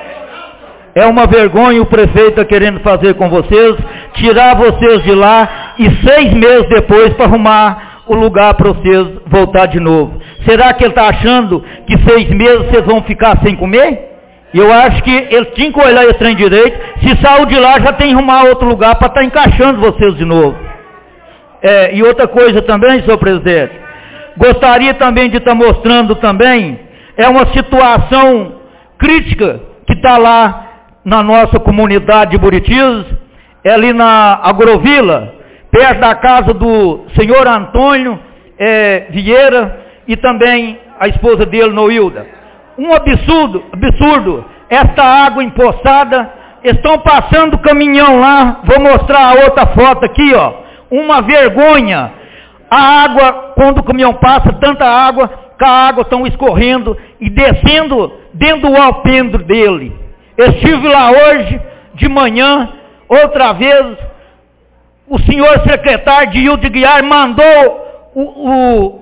É uma vergonha o prefeito está querendo fazer com vocês, tirar vocês de lá e 6 meses depois para arrumar o lugar para vocês voltar de novo. Será que ele está achando que 6 meses vocês vão ficar sem comer? Eu acho que ele tinha que olhar esse trem direito. Se saiu de lá, já tem que arrumar outro lugar para estar encaixando vocês de novo. E outra coisa também, senhor presidente, gostaria também de estar mostrando também, uma situação crítica que está lá na nossa comunidade de Buritis, ali na Agrovila, perto da casa do senhor Antônio Vieira e também a esposa dele, Noilda. Um absurdo, esta água empoçada, estão passando caminhão lá, vou mostrar a outra foto aqui, ó, uma vergonha. A água, quando o caminhão passa, tanta água, que a água estão escorrendo e descendo dentro do alpendre dele. Eu estive lá hoje, de manhã, outra vez, o senhor secretário de Hilde Guiar mandou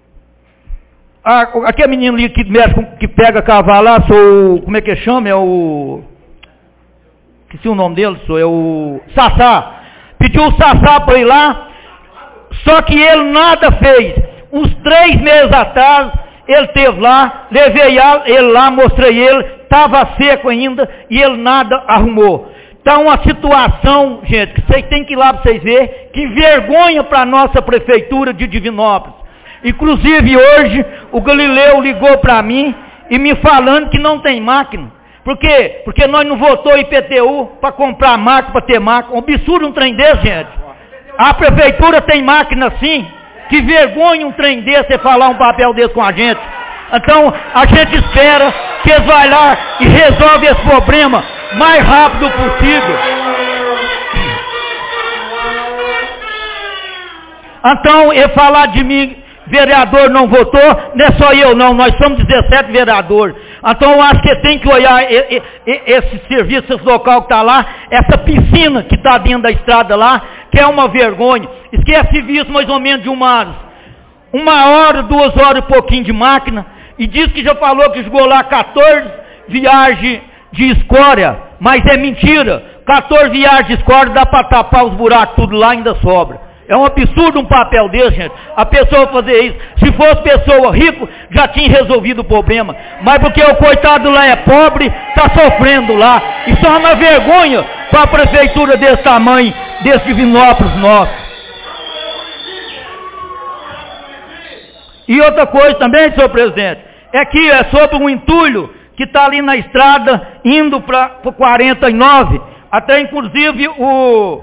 aquele menino ali que mexe que pega cavalo lá, como é que chama? Esqueci o nome dele, o Sassá. Pediu o Sassá para ir lá, só que ele nada fez. Uns 3 meses atrás, ele esteve lá, levei ele lá, mostrei ele, estava seco ainda, e ele nada arrumou. Está uma situação, gente, que vocês têm que ir lá para vocês verem, que vergonha para a nossa prefeitura de Divinópolis. Inclusive hoje, o Galileu ligou para mim e me falando que não tem máquina. Por quê? Porque nós não votou IPTU para comprar máquina, para ter máquina. Um absurdo um trem desse, gente. A prefeitura tem máquina sim. Que vergonha um trem desse, você falar um papel desse com a gente. Então, a gente espera que eles vão lá e resolvem esse problema mais rápido possível. Então, ele falar de mim, vereador não votou, não é só eu não, nós somos 17 vereadores. Então eu acho que tem que olhar esse serviço, esse local que está lá, essa piscina que está dentro da estrada lá, que é uma vergonha. Esquece serviço mais ou menos de 1 hora, 2 horas e pouquinho de máquina, e diz que já falou que jogou lá 14 viagens de escória, mas é mentira. 14 viagens de escória dá para tapar os buracos tudo lá, ainda sobra. É um absurdo um papel desse, gente. A pessoa fazer isso. Se fosse pessoa rica, já tinha resolvido o problema. Mas porque o coitado lá é pobre, está sofrendo lá. Isso é uma vergonha para a prefeitura desse tamanho, desse Divinópolis nosso. E outra coisa também, senhor presidente, é que é sobre um entulho que está ali na estrada, indo para o 49. Até inclusive o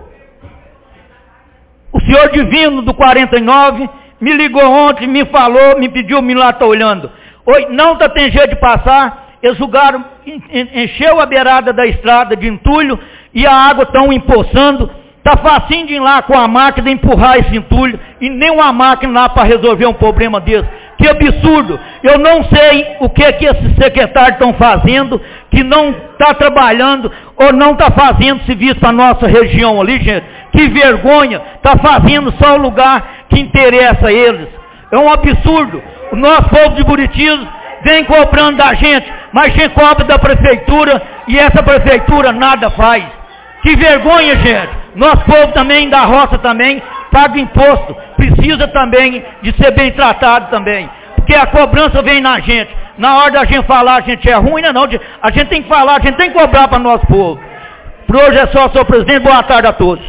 senhor Divino do 49 me ligou ontem, me falou, me pediu, me lá está olhando. Oi, não está tem jeito de passar, eles jogaram, encheu a beirada da estrada de entulho e a água estão empoçando. Está facinho de ir lá com a máquina empurrar esse entulho e nem uma máquina lá para resolver um problema desse. Que absurdo! Eu não sei o que esses secretários estão fazendo, que não está trabalhando ou não está fazendo serviço para a nossa região ali, gente. Que vergonha! Está fazendo só o lugar que interessa a eles. É um absurdo. O nosso povo de Buritis vem cobrando da gente, mas a gente cobra da prefeitura e essa prefeitura nada faz. Que vergonha, gente! Nosso povo também, da roça também, paga imposto. Precisa também de ser bem tratado também. Porque a cobrança vem na gente. Na hora da gente falar, a gente é ruim, não. A gente tem que falar, a gente tem que cobrar para o nosso povo. Por hoje é só, senhor presidente. Boa tarde a todos.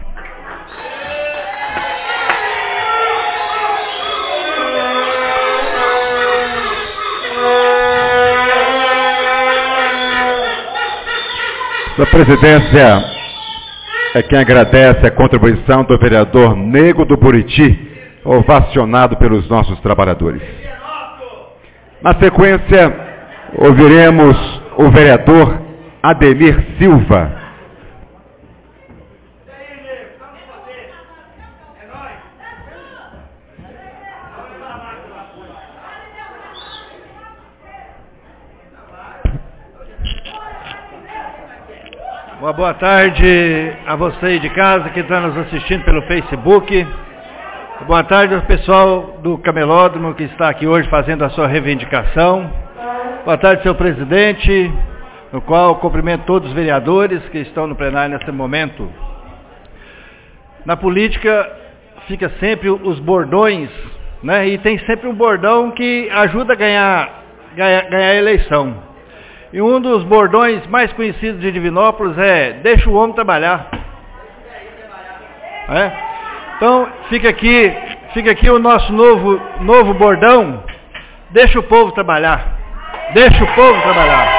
A presidência é quem agradece a contribuição do vereador Nego do Buriti, ovacionado pelos nossos trabalhadores. Na sequência, ouviremos o vereador Ademir Silva. Uma boa tarde a você de casa que está nos assistindo pelo Facebook. Boa tarde ao pessoal do Camelódromo que está aqui hoje fazendo a sua reivindicação. Boa tarde, senhor presidente, no qual cumprimento todos os vereadores que estão no plenário nesse momento. Na política fica sempre os bordões, né? E tem sempre um bordão que ajuda a ganhar a eleição. E um dos bordões mais conhecidos de Divinópolis é: deixa o homem trabalhar. Então fica aqui o nosso novo bordão: deixa o povo trabalhar. Deixa o povo trabalhar.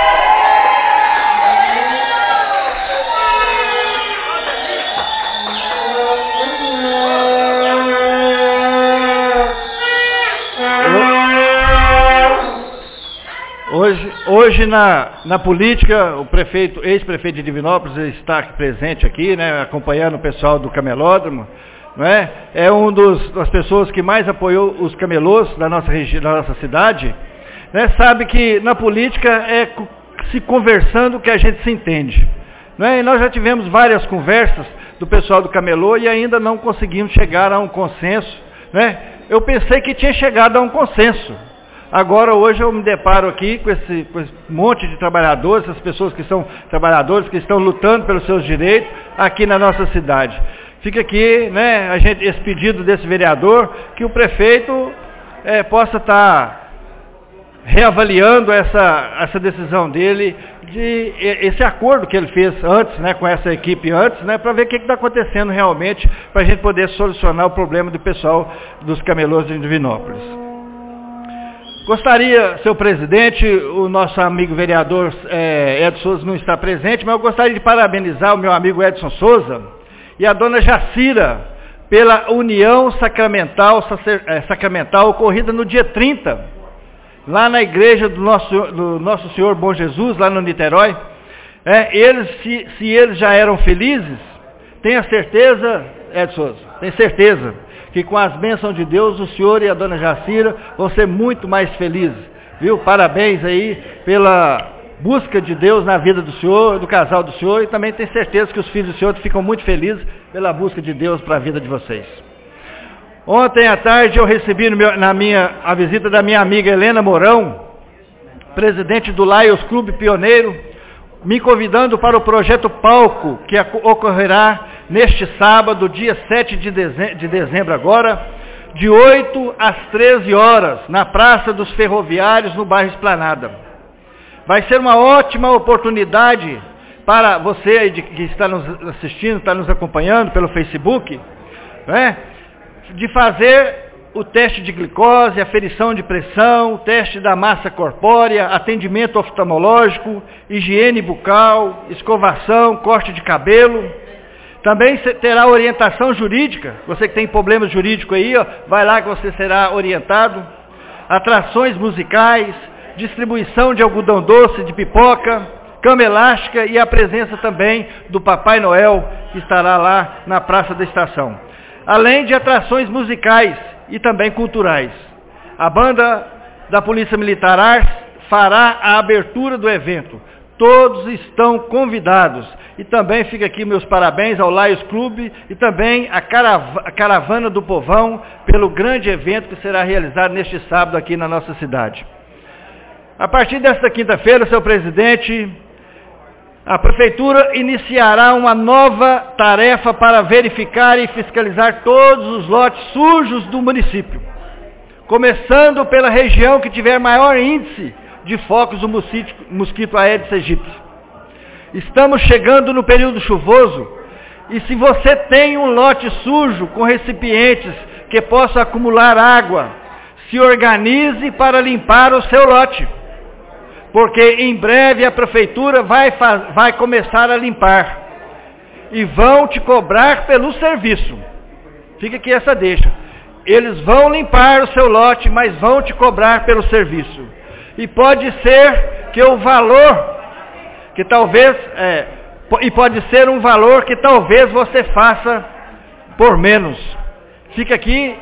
Hoje na política, o ex-prefeito de Divinópolis está presente aqui, né, acompanhando o pessoal do camelódromo, né? É das pessoas que mais apoiou os camelôs da nossa cidade, né? Sabe que na política é se conversando que a gente se entende, né? E nós já tivemos várias conversas do pessoal do camelô e ainda não conseguimos chegar a um consenso, né? Eu pensei que tinha chegado a um consenso. Agora, hoje eu me deparo aqui com esse monte de trabalhadores, essas pessoas que são trabalhadores, que estão lutando pelos seus direitos aqui na nossa cidade. Fica aqui, né, esse pedido desse vereador, que o prefeito possa estar reavaliando essa decisão dele, esse acordo que ele fez antes, né, com essa equipe antes, né, para ver o que está acontecendo realmente, para a gente poder solucionar o problema do pessoal dos camelôs de Divinópolis. Gostaria, senhor presidente, o nosso amigo vereador Edson Souza não está presente, mas eu gostaria de parabenizar o meu amigo Edson Souza e a dona Jacira pela união sacramental ocorrida no dia 30, lá na igreja do Nosso Senhor Bom Jesus, lá no Niterói. Se eles já eram felizes, tenha certeza, Edson Souza, tem certeza que com as bênçãos de Deus, o senhor e a dona Jacira vão ser muito mais felizes, viu? Parabéns aí pela busca de Deus na vida do senhor, do casal do senhor, e também tenho certeza que os filhos do senhor ficam muito felizes pela busca de Deus para a vida de vocês. Ontem à tarde eu recebi a visita da minha amiga Helena Mourão, presidente do Lions Clube Pioneiro, me convidando para o projeto Palco, que ocorrerá neste sábado, dia 7 de dezembro agora, de 8 às 13 horas, na Praça dos Ferroviários, no bairro Esplanada. Vai ser uma ótima oportunidade para você aí que está nos assistindo, está nos acompanhando pelo Facebook, né, de fazer o teste de glicose, aferição de pressão, o teste da massa corpórea, atendimento oftalmológico, higiene bucal, escovação, corte de cabelo. Também terá orientação jurídica. Você que tem problemas jurídicos aí, vai lá que você será orientado. Atrações musicais, distribuição de algodão doce, de pipoca, cama elástica e a presença também do Papai Noel, que estará lá na Praça da Estação. Além de atrações musicais e também culturais. A banda da Polícia Militar fará a abertura do evento. Todos estão convidados. E também fica aqui meus parabéns ao Lions Clube e também a Caravana do Povão pelo grande evento que será realizado neste sábado aqui na nossa cidade. A partir desta quinta-feira, senhor presidente, a Prefeitura iniciará uma nova tarefa para verificar e fiscalizar todos os lotes sujos do município, começando pela região que tiver maior índice de focos do mosquito Aedes aegypti. Estamos chegando no período chuvoso e se você tem um lote sujo com recipientes que possam acumular água, se organize para limpar o seu lote. Porque em breve a prefeitura vai começar a limpar. E vão te cobrar pelo serviço. Fica aqui essa deixa. Eles vão limpar o seu lote, mas vão te cobrar pelo serviço. E pode ser que o valor, que talvez, e pode ser um valor que talvez você faça por menos. Fica aqui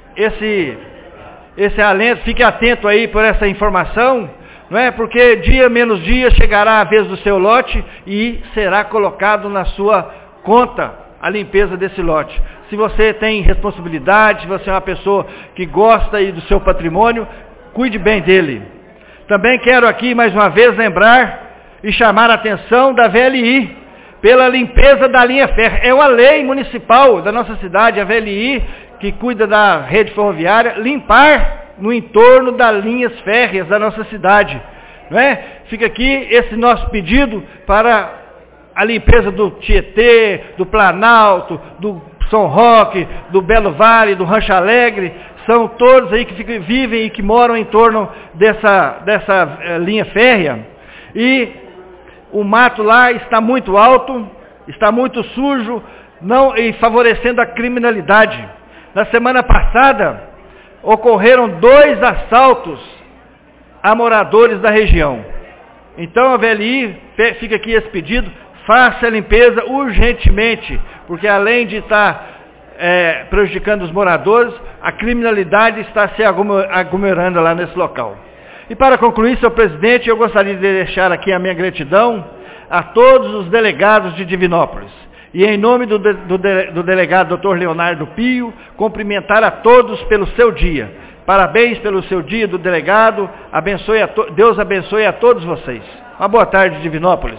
esse alento, fique atento aí por essa informação. Não é? Porque dia menos dia chegará a vez do seu lote e será colocado na sua conta a limpeza desse lote. Se você tem responsabilidade, se você é uma pessoa que gosta aí do seu patrimônio, cuide bem dele. Também quero aqui mais uma vez lembrar e chamar a atenção da VLI, pela limpeza da linha férrea. É uma lei municipal da nossa cidade, a VLI, que cuida da rede ferroviária, limpar no entorno das linhas férreas da nossa cidade. Não é? Fica aqui esse nosso pedido para a limpeza do Tietê, do Planalto, do São Roque, do Belo Vale, do Rancho Alegre. São todos aí que vivem e que moram em torno dessa linha férrea. E o mato lá está muito alto, está muito sujo, e favorecendo a criminalidade. Na semana passada, ocorreram 2 assaltos a moradores da região. Então a VLI fica aqui esse pedido, faça a limpeza urgentemente, porque além de estar prejudicando os moradores, a criminalidade está se aglomerando lá nesse local. E para concluir, senhor presidente, eu gostaria de deixar aqui a minha gratidão a todos os delegados de Divinópolis. E em nome do delegado Dr. Leonardo Pio, cumprimentar a todos pelo seu dia. Parabéns pelo seu dia do delegado, Deus abençoe a todos vocês. Uma boa tarde, Divinópolis.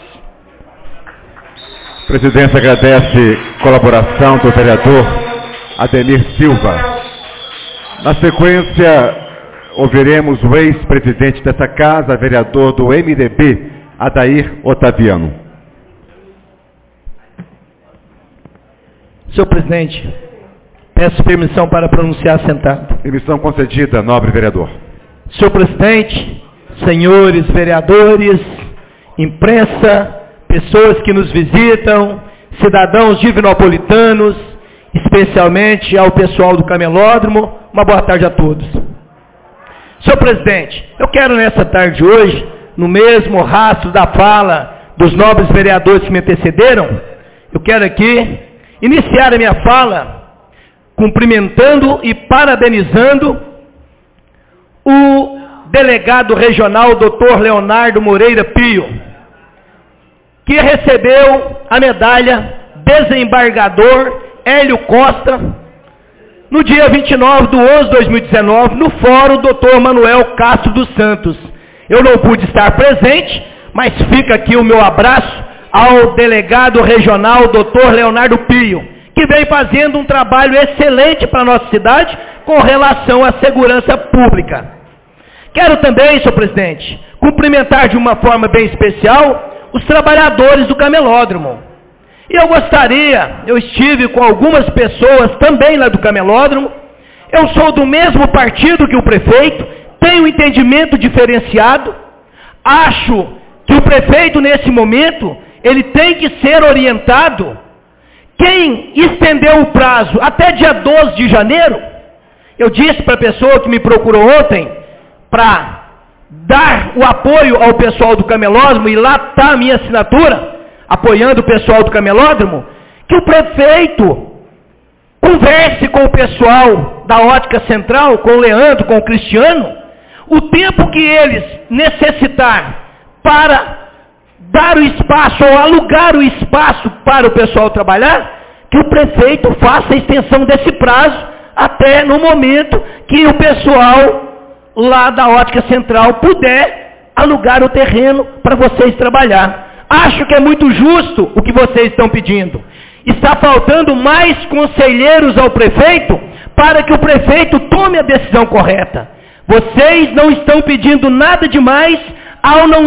A presidência agradece a colaboração do vereador Ademir Silva. Na sequência, ouviremos o ex-presidente dessa casa, vereador do MDB, Adair Otaviano. Senhor presidente, peço permissão para pronunciar sentado. Permissão concedida, nobre vereador. Senhor presidente, senhores vereadores, imprensa, pessoas que nos visitam, cidadãos divinopolitanos, especialmente ao pessoal do Camelódromo, uma boa tarde a todos. Senhor presidente, eu quero nessa tarde de hoje, no mesmo rastro da fala dos nobres vereadores que me antecederam, eu quero aqui iniciar a minha fala cumprimentando e parabenizando o delegado regional Dr. Leonardo Moreira Pio, que recebeu a medalha Desembargador Hélio Costa no dia 29 de 11 de 2019, no Fórum Dr. Manuel Castro dos Santos. Eu não pude estar presente, mas fica aqui o meu abraço ao delegado regional Dr. Leonardo Pio, que vem fazendo um trabalho excelente para a nossa cidade com relação à segurança pública. Quero também, senhor presidente, cumprimentar de uma forma bem especial os trabalhadores do Camelódromo. E eu estive com algumas pessoas também lá do Camelódromo, eu sou do mesmo partido que o prefeito, tenho um entendimento diferenciado, acho que o prefeito nesse momento, ele tem que ser orientado. Quem estendeu o prazo até dia 12 de janeiro, eu disse para a pessoa que me procurou ontem, para dar o apoio ao pessoal do Camelódromo, e lá está a minha assinatura, apoiando o pessoal do Camelódromo, que o prefeito converse com o pessoal da Ótica Central, com o Leandro, com o Cristiano, o tempo que eles necessitar para dar o espaço ou alugar o espaço para o pessoal trabalhar, que o prefeito faça a extensão desse prazo até no momento que o pessoal lá da Ótica Central puder alugar o terreno para vocês trabalhar. Acho que é muito justo o que vocês estão pedindo. Está faltando mais conselheiros ao prefeito para que o prefeito tome a decisão correta. Vocês não estão pedindo nada demais a não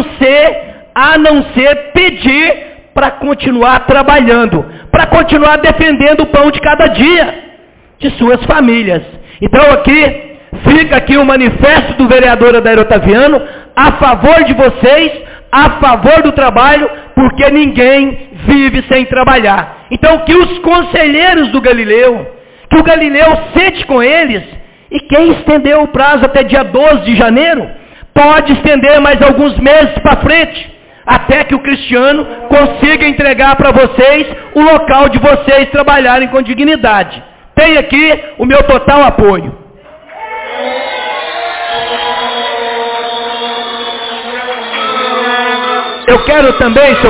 ser pedir para continuar trabalhando, para continuar defendendo o pão de cada dia de suas famílias. Então fica aqui o manifesto do vereador Adair Otaviano a favor de vocês, a favor do trabalho, porque ninguém vive sem trabalhar. Então que os conselheiros do Galileu, que o Galileu sente com eles, e quem estendeu o prazo até dia 12 de janeiro, pode estender mais alguns meses para frente, até que o Cristiano consiga entregar para vocês o local de vocês trabalharem com dignidade. Tem aqui o meu total apoio. Eu quero também, senhor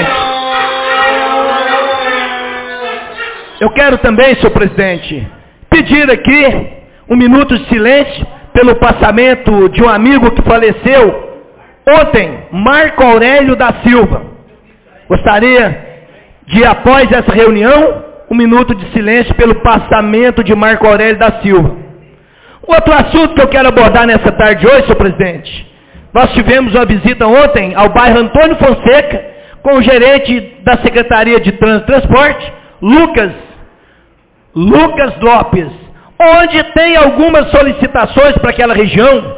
presidente, pedir aqui um minuto de silêncio pelo passamento de um amigo que faleceu ontem, Marco Aurélio da Silva. Gostaria de, após essa reunião, um minuto de silêncio pelo passamento de Marco Aurélio da Silva. Outro assunto que eu quero abordar nessa tarde de hoje, senhor presidente, nós tivemos uma visita ontem ao bairro Antônio Fonseca com o gerente da Secretaria de Trânsito e Transporte, Lucas Lopes, onde tem algumas solicitações para aquela região.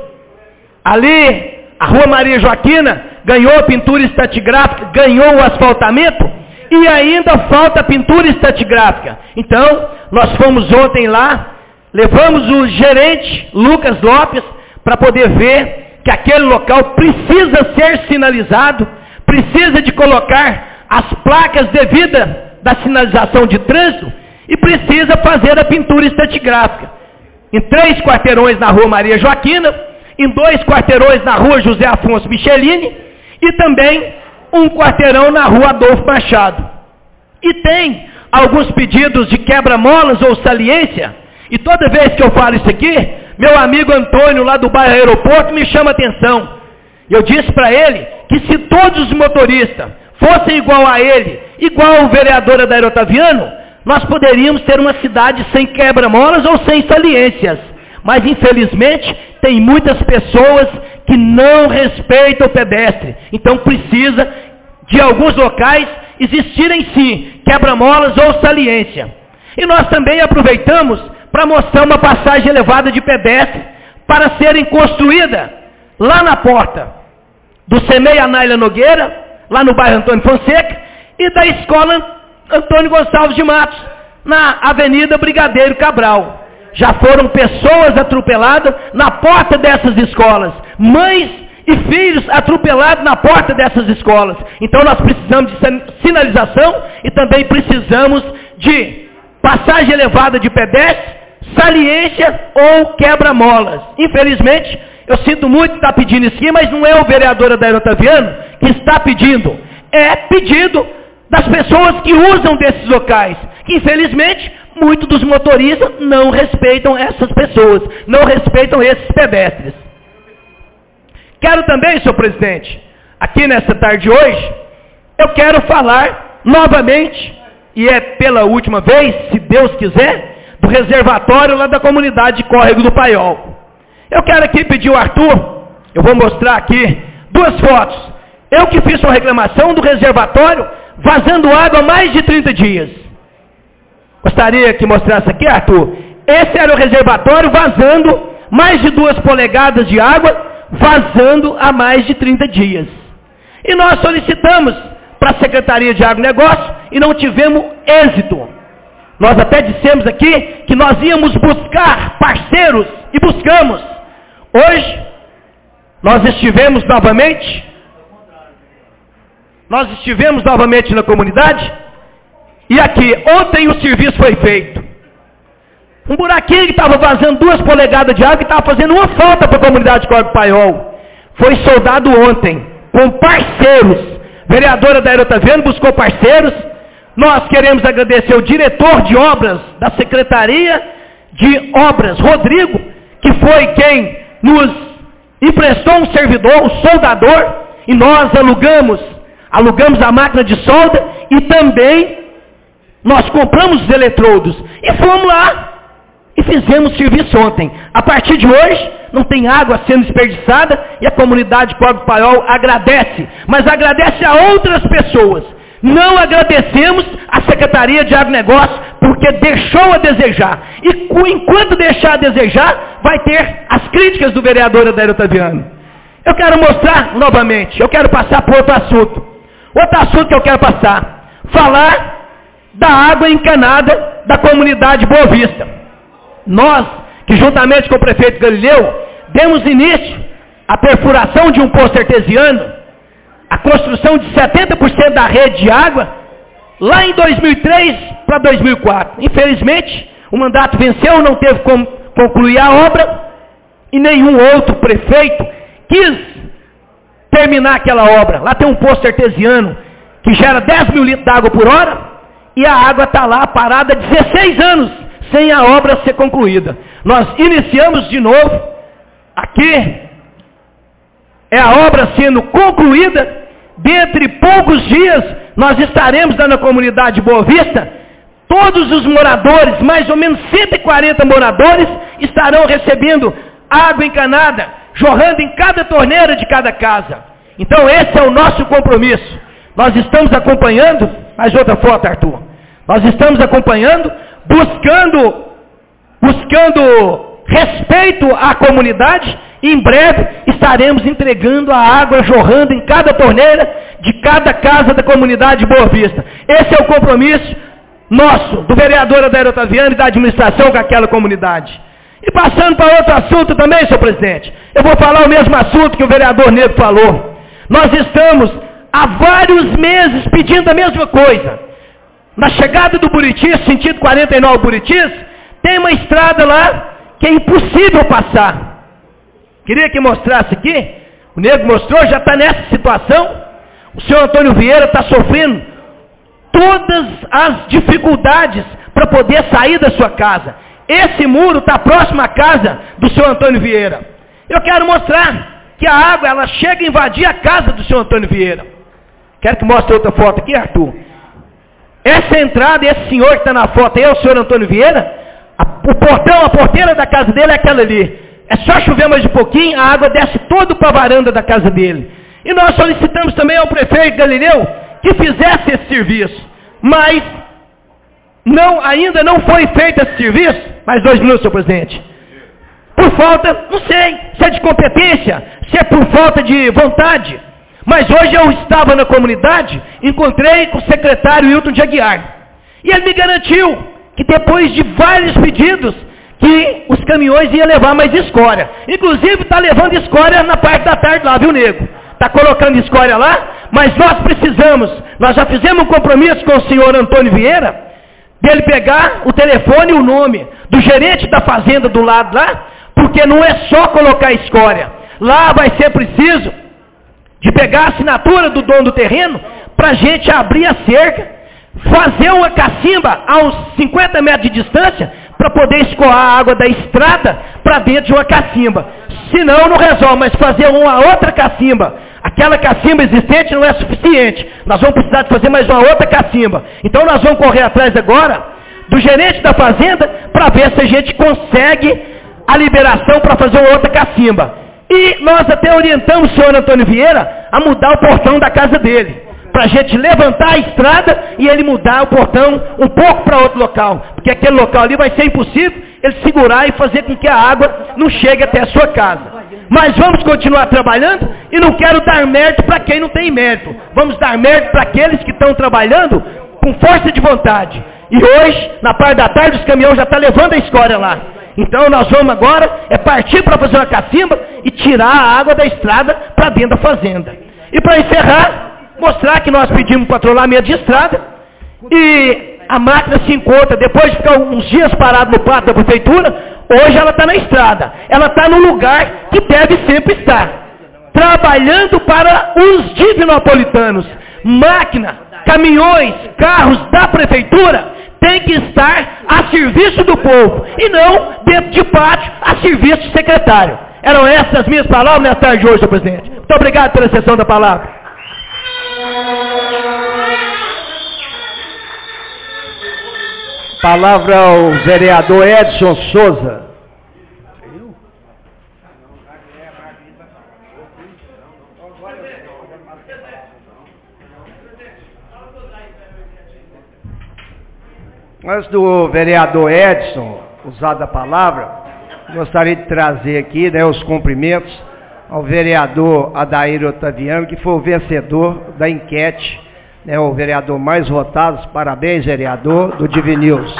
Ali, a Rua Maria Joaquina ganhou a pintura estratigráfica, ganhou o asfaltamento e ainda falta pintura estratigráfica. Então, nós fomos ontem lá, levamos o gerente Lucas Lopes para poder ver que aquele local precisa ser sinalizado, precisa de colocar as placas devidas da sinalização de trânsito e precisa fazer a pintura estratigráfica. Em 3 quarteirões na Rua Maria Joaquina, em 2 quarteirões na Rua José Afonso Michelini e também um quarteirão na Rua Adolfo Machado. E tem alguns pedidos de quebra-molas ou saliência, e toda vez que eu falo isso aqui, meu amigo Antônio lá do bairro Aeroporto me chama atenção. Eu disse para ele que se todos os motoristas fossem igual a ele, igual o vereador Adair Otaviano, nós poderíamos ter uma cidade sem quebra-molas ou sem saliências. Mas infelizmente tem muitas pessoas que não respeitam o pedestre. Então precisa de alguns locais existirem sim quebra-molas ou saliência. E nós também aproveitamos para mostrar uma passagem elevada de pedestre para serem construída lá na porta do CEMEI Anália Nogueira, lá no bairro Antônio Fonseca, e da escola Antônio Gonçalves de Matos, na Avenida Brigadeiro Cabral. Já foram pessoas atropeladas na porta dessas escolas, mães e filhos atropelados na porta dessas escolas. Então nós precisamos de sinalização e também precisamos de passagem elevada de pedestre, saliência ou quebra-molas. Infelizmente, eu sinto muito estar pedindo isso aqui, mas não é o vereador Adair Otaviano que está pedindo. É pedido das pessoas que usam desses locais, que infelizmente muitos dos motoristas não respeitam essas pessoas, não respeitam esses pedestres. Quero também, senhor presidente, aqui nessa tarde de hoje, eu quero falar novamente, e é pela última vez, se Deus quiser, do reservatório lá da comunidade de Córrego do Paiol. Eu quero aqui pedir ao Arthur, eu vou mostrar aqui 2 fotos. Eu que fiz uma reclamação do reservatório vazando água há mais de 30 dias. Gostaria que mostrasse aqui, Arthur. Esse era o reservatório vazando mais de 2 polegadas de água, vazando há mais de 30 dias. E nós solicitamos para a Secretaria de Agronegócio e não tivemos êxito. Nós até dissemos aqui que nós íamos buscar parceiros e buscamos. Hoje, nós estivemos novamente na comunidade e aqui, ontem o serviço foi feito. Um buraquinho que estava vazando 2 polegadas de água e estava fazendo uma falta para a comunidade de Córrego do Paiol. Foi soldado ontem, com parceiros. Vereadora Adair Otaviano buscou parceiros. Nós queremos agradecer o diretor de obras da Secretaria de Obras, Rodrigo, que foi quem nos emprestou um servidor, um soldador, e nós alugamos a máquina de solda e também nós compramos os eletrodos e fomos lá e fizemos serviço ontem. A partir de hoje, não tem água sendo desperdiçada e a comunidade de Córrego do Paiol agradece, mas agradece a outras pessoas. Não agradecemos a Secretaria de Agronegócio porque deixou a desejar. E enquanto deixar a desejar, vai ter as críticas do vereador Adair Otaviano. Eu quero mostrar novamente, eu quero passar por outro assunto. Outro assunto que eu quero passar. Falar da água encanada da comunidade Boa Vista. Nós, que juntamente com o prefeito Galileu, demos início à perfuração de um poço artesiano, a construção de 70% da rede de água, lá em 2003 para 2004. Infelizmente, o mandato venceu, não teve como concluir a obra, e nenhum outro prefeito quis terminar aquela obra. Lá tem um poço artesiano que gera 10 mil litros de água por hora, e a água está lá parada há 16 anos, sem a obra ser concluída. Nós iniciamos de novo, aqui é a obra sendo concluída, dentre poucos dias nós estaremos lá na comunidade Boa Vista, todos os moradores, mais ou menos 140 moradores, estarão recebendo água encanada, jorrando em cada torneira de cada casa. Então esse é o nosso compromisso. Nós estamos acompanhando, mais outra foto, Arthur. Nós estamos acompanhando, buscando respeito à comunidade. Em breve estaremos entregando a água jorrando em cada torneira de cada casa da comunidade Boa Vista. Esse é o compromisso nosso, do vereador Adair Otaviano e da administração com aquela comunidade. E passando para outro assunto também, senhor presidente, eu vou falar o mesmo assunto que o vereador Negro falou. Nós estamos há vários meses pedindo a mesma coisa. Na chegada do Buritis, sentido 49 Buritis, tem uma estrada lá que é impossível passar. Queria que mostrasse aqui, o Negro mostrou, já está nessa situação. O senhor Antônio Vieira está sofrendo todas as dificuldades para poder sair da sua casa. Esse muro está próximo à casa do senhor Antônio Vieira. Eu quero mostrar que a água, ela chega a invadir a casa do senhor Antônio Vieira. Quero que mostre outra foto aqui, Arthur. Essa entrada, esse senhor que está na foto aí, é o senhor Antônio Vieira. O portão, a porteira da casa dele é aquela ali. É só chover mais um pouquinho, a água desce todo para a varanda da casa dele. E nós solicitamos também ao prefeito Galileu que fizesse esse serviço. Mas ainda não foi feito esse serviço. Mais 2 minutos, senhor presidente. Por falta, não sei, se é de competência, se é por falta de vontade. Mas hoje eu estava na comunidade, encontrei com o secretário Hilton de Aguiar. E ele me garantiu que depois de vários pedidos, que os caminhões iam levar mais escória. Inclusive está levando escória na parte da tarde lá, viu, nego? Está colocando escória lá, mas nós já fizemos um compromisso com o senhor Antônio Vieira, dele pegar o telefone e o nome do gerente da fazenda do lado lá, porque não é só colocar escória. Lá vai ser preciso de pegar a assinatura do dono do terreno para a gente abrir a cerca, fazer uma cacimba a uns 50 metros de distância para poder escoar a água da estrada para dentro de uma cacimba. Senão não resolve, mas fazer uma outra cacimba. Aquela cacimba existente não é suficiente. Nós vamos precisar de fazer mais uma outra cacimba. Então nós vamos correr atrás agora do gerente da fazenda para ver se a gente consegue a liberação para fazer uma outra cacimba. E nós até orientamos o senhor Antônio Vieira a mudar o portão da casa dele, para a gente levantar a estrada e ele mudar o portão um pouco para outro local, porque aquele local ali vai ser impossível ele segurar e fazer com que a água não chegue até a sua casa. Mas vamos continuar trabalhando e não quero dar mérito para quem não tem mérito. Vamos dar mérito para aqueles que estão trabalhando com força de vontade. E hoje, na parte da tarde, os caminhões já estão levando a escória lá. Então nós vamos agora partir para fazer uma cacimba e tirar a água da estrada para dentro da fazenda. E para encerrar, mostrar que nós pedimos patrulhamento de estrada e a máquina se encontra, depois de ficar uns dias parada no pátio da prefeitura, hoje ela está na estrada. Ela está no lugar que deve sempre estar, trabalhando para os divinopolitanos. Máquina, caminhões, carros da prefeitura tem que estar a serviço do povo e não dentro de pátio a serviço do secretário. Eram essas as minhas palavras nessa tarde de hoje, senhor presidente. Muito obrigado pela sessão da palavra. Palavra ao vereador Edson Souza. Antes do vereador Edson usar da palavra, gostaria de trazer aqui, os cumprimentos ao vereador Adair Otaviano, que foi o vencedor da enquete, o vereador mais votado. Parabéns, vereador, do Divinews.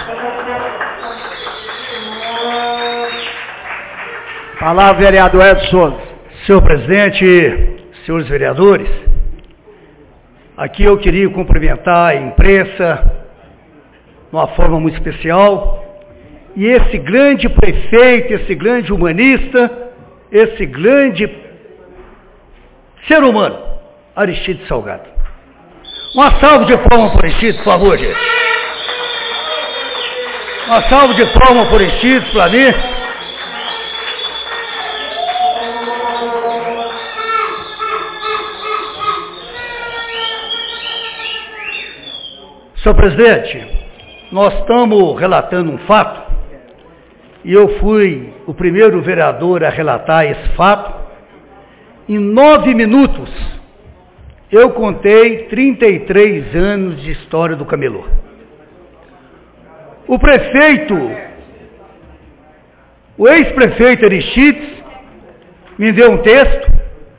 Palavra, vereador Edson Souza. Senhor presidente, senhores vereadores, aqui eu queria cumprimentar a imprensa de uma forma muito especial, e esse grande prefeito, esse grande humanista, esse grande ser humano, Aristides Salgado. Uma salva de palmas por Aristides, por favor, gente. Uma salva de palmas por Aristides, para mim. Senhor presidente, nós estamos relatando um fato, e eu fui o primeiro vereador a relatar esse fato. Em 9 minutos, eu contei 33 anos de história do camelô. O ex-prefeito Aristides me deu um texto,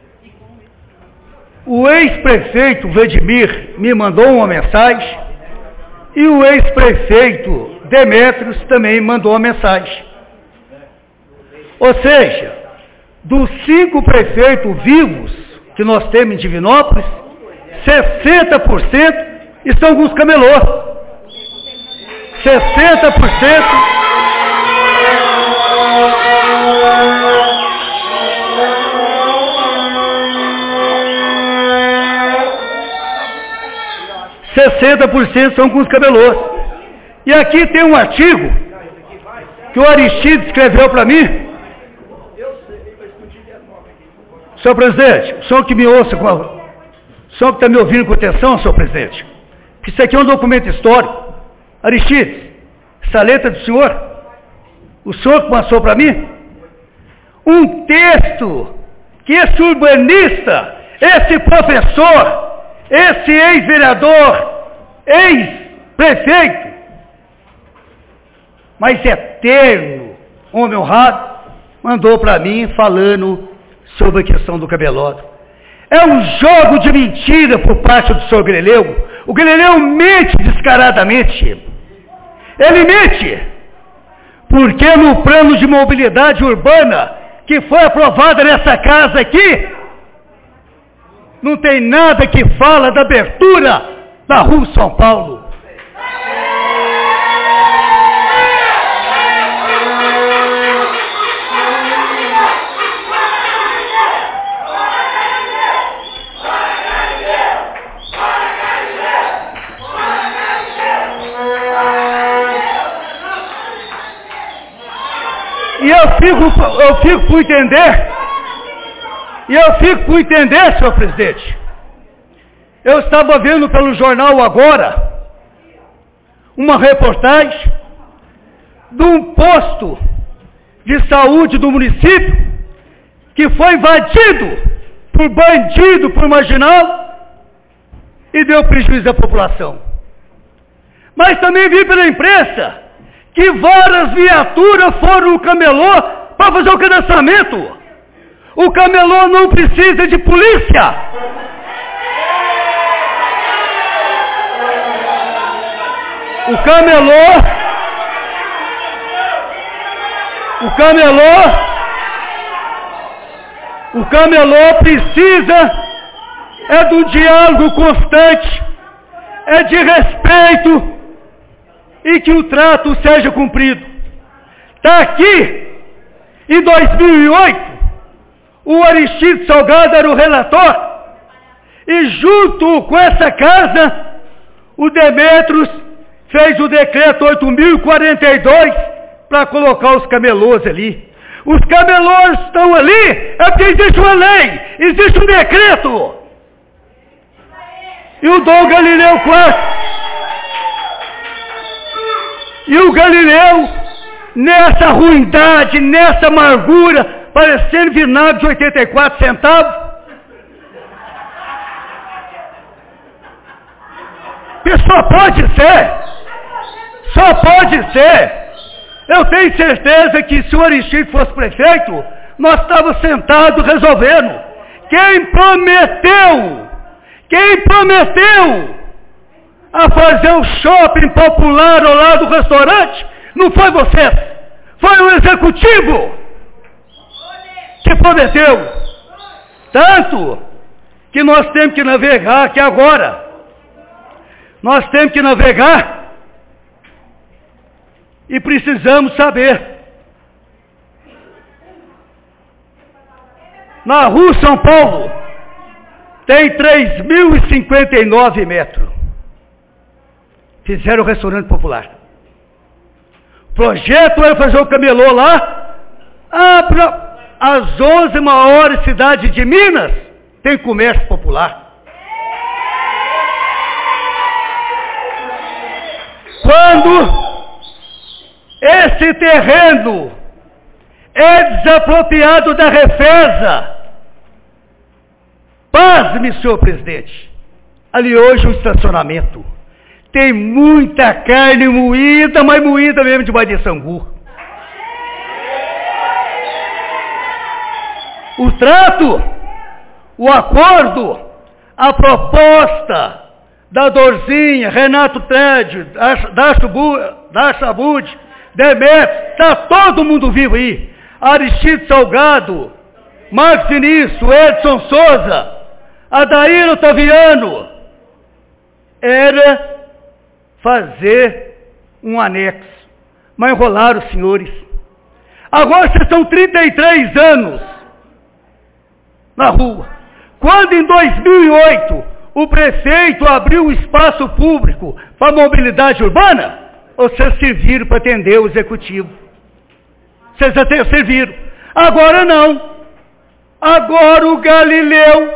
o ex-prefeito Vladimir me mandou uma mensagem, e o ex-prefeito Demétrios também mandou uma mensagem. Ou seja, dos 5 prefeitos vivos que nós temos em Divinópolis, 60% estão com os camelôs. 60%... 60% são com os camelôs. E aqui tem um artigo que o Aristides escreveu para mim. Senhor presidente, o senhor que me ouça, o senhor que está me ouvindo com atenção, senhor presidente, que isso aqui é um documento histórico. Aristides, essa letra do senhor, o senhor que passou para mim, um texto que esse urbanista, esse professor, esse ex-vereador, ex-prefeito, mas eterno, homem honrado, mandou para mim falando sobre a questão do cabelódromo. É um jogo de mentira por parte do senhor Galileu. O Galileu mente descaradamente. Ele mente, porque no plano de mobilidade urbana que foi aprovado nessa casa aqui, não tem nada que fala da abertura da Rua São Paulo. E eu fico por entender, senhor presidente. Eu estava vendo pelo jornal agora uma reportagem de um posto de saúde do município que foi invadido por bandido, por marginal, e deu prejuízo à população. Mas também vi pela imprensa que várias viaturas foram no camelô para fazer o cadastramento. O camelô não precisa de polícia. O camelô precisa do diálogo constante, de respeito e que o trato seja cumprido. Está aqui, em 2008, o Aristides Salgado era o relator, e junto com essa casa, o Demétrios fez o decreto 8.042 para colocar os camelôs ali. Os camelôs estão ali, é porque existe uma lei, existe um decreto. E o Dom Galileu IV, e o Galileu, nessa ruindade, nessa amargura, parecendo vinagre de 84 centavos, que só pode ser. Eu tenho certeza que se o Aristides fosse prefeito, nós estávamos sentados resolvendo. Quem prometeu a fazer um shopping popular ao lado do restaurante, não foi você, foi o executivo que prometeu. Tanto que nós temos que navegar aqui agora. Nós temos que navegar e precisamos saber. Na Rua São Paulo tem 3.059 metros. Fizeram o restaurante popular. O projeto era fazer o camelô lá. Às 11 maiores cidades de Minas tem comércio popular. quando esse terreno é desapropriado da Refesa, pasme, senhor presidente, ali hoje o estacionamento tem muita carne moída, mas moída mesmo debaixo de sangu. O trato, o acordo, a proposta da Dorzinha, Renato Tred, Dacha Bud, Demetrio, está todo mundo vivo aí. Aristide Salgado, Marcos Vinícius, Edson Souza, Adair Otaviano, era fazer um anexo, mas enrolaram os senhores. Agora vocês estão 33 anos na rua. Quando em 2008 o prefeito abriu o espaço público para mobilidade urbana, vocês serviram para atender o executivo. Vocês até serviram. Agora não. Agora o Galileu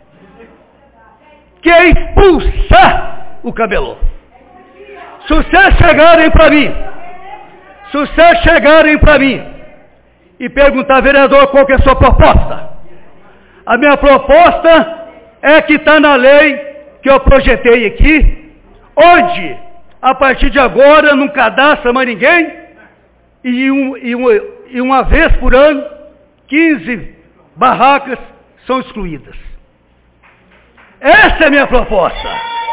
quer expulsar o Camelô. Se vocês chegarem para mim, e perguntar, vereador, qual que é a sua proposta? A minha proposta é que está na lei que eu projetei aqui, onde, a partir de agora, não cadastra mais ninguém, e uma vez por ano, 15 barracas são excluídas. Essa é a minha proposta.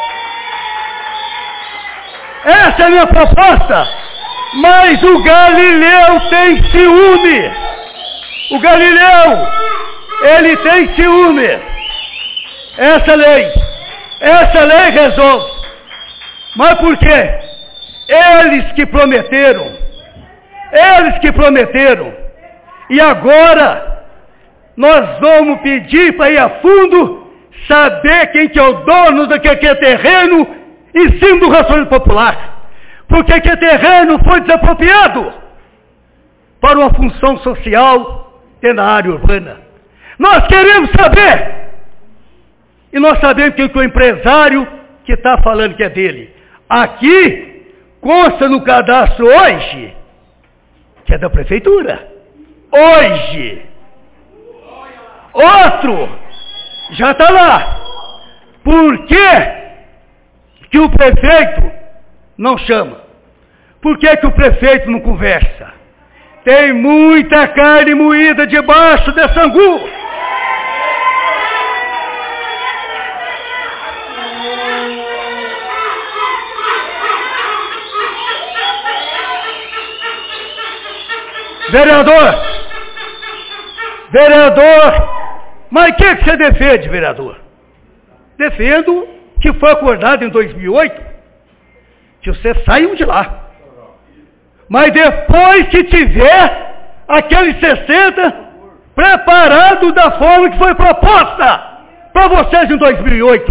Essa é a minha proposta. Mas o Galileu tem ciúme. O Galileu, ele tem ciúme. Essa lei resolve. Mas por quê? Eles que prometeram. E agora, nós vamos pedir para ir a fundo, saber quem que é o dono daquele terreno em cima do raciocínio popular. Porque aquele terreno foi desapropriado para uma função social dentro da área urbana. Nós queremos saber. E nós sabemos que o empresário que está falando que é dele. Aqui, consta no cadastro hoje, que é da prefeitura. Hoje. Outro já está lá. Por que o prefeito não chama? Por que o prefeito não conversa? Tem muita carne moída debaixo desse angu. Vereador, mas o que você defende, vereador? Defendo que foi acordado em 2008, que você saiu de lá. Mas depois que tiver aqueles 60 preparado da forma que foi proposta para vocês em 2008.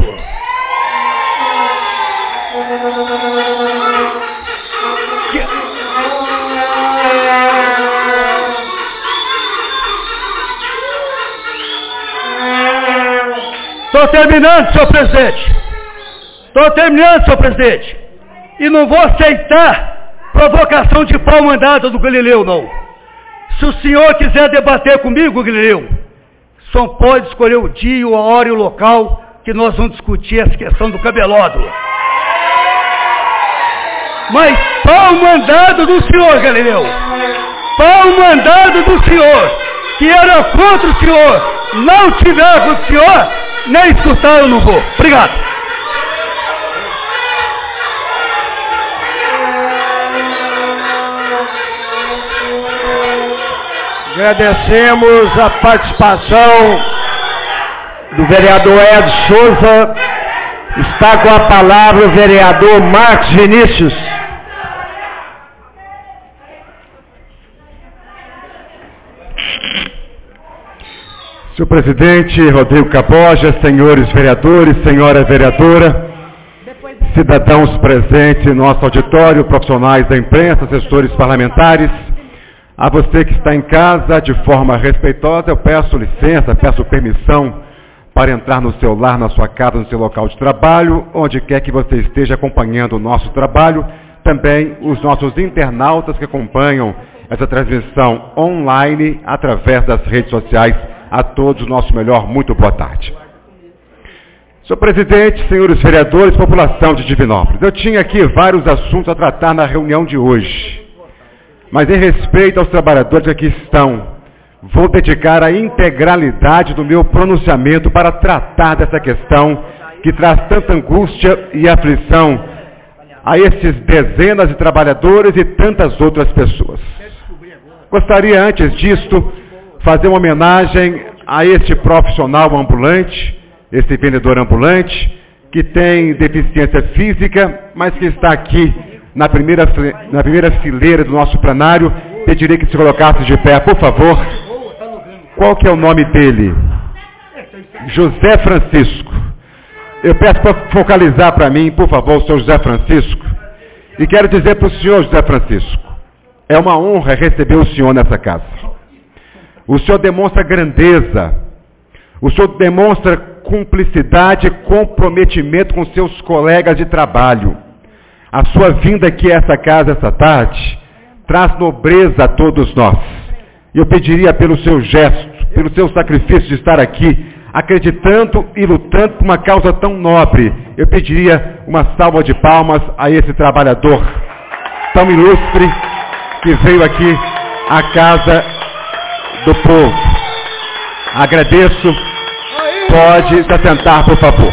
Estou terminando, senhor presidente. E não vou aceitar provocação de pau mandada do Galileu, não. Se o senhor quiser debater comigo, Galileu, só pode escolher o dia, a hora e o local que nós vamos discutir essa questão do cabelódromo. Mas pau mandado do senhor, Galileu. Pau mandado do senhor, que era contra o senhor, não tiver contra o senhor, nem escutar eu não vou. Obrigado. Agradecemos a participação do vereador Edson Souza. Está com a palavra o vereador Marcos Vinícius. Senhor presidente Rodrigo Caboja, senhores vereadores, senhora vereadora, cidadãos presentes em nosso auditório, profissionais da imprensa, assessores parlamentares, a você que está em casa, de forma respeitosa, eu peço licença, peço permissão para entrar no seu lar, na sua casa, no seu local de trabalho, onde quer que você esteja acompanhando o nosso trabalho, também os nossos internautas que acompanham essa transmissão online através das redes sociais. A todos, nosso melhor, muito boa tarde. Senhor presidente, senhores vereadores, população de Divinópolis, eu tinha aqui vários assuntos a tratar na reunião de hoje, mas em respeito aos trabalhadores que aqui estão, vou dedicar a integralidade do meu pronunciamento para tratar dessa questão que traz tanta angústia e aflição a esses dezenas de trabalhadores e tantas outras pessoas. Gostaria, antes disto, fazer uma homenagem a este profissional ambulante, esse vendedor ambulante, que tem deficiência física, mas que está aqui na primeira fileira do nosso plenário. Pediria que se colocasse de pé, por favor. Qual que é o nome dele? José Francisco. Eu peço para focalizar para mim, por favor, o senhor José Francisco. E quero dizer para o senhor José Francisco, é uma honra receber o senhor nessa casa. O senhor demonstra grandeza, o senhor demonstra cumplicidade e comprometimento com seus colegas de trabalho. A sua vinda aqui a essa casa essa tarde traz nobreza a todos nós. E eu pediria pelo seu gesto, pelo seu sacrifício de estar aqui, acreditando e lutando por uma causa tão nobre, eu pediria uma salva de palmas a esse trabalhador tão ilustre que veio aqui à casa do povo. Agradeço. Pode se assentar, por favor.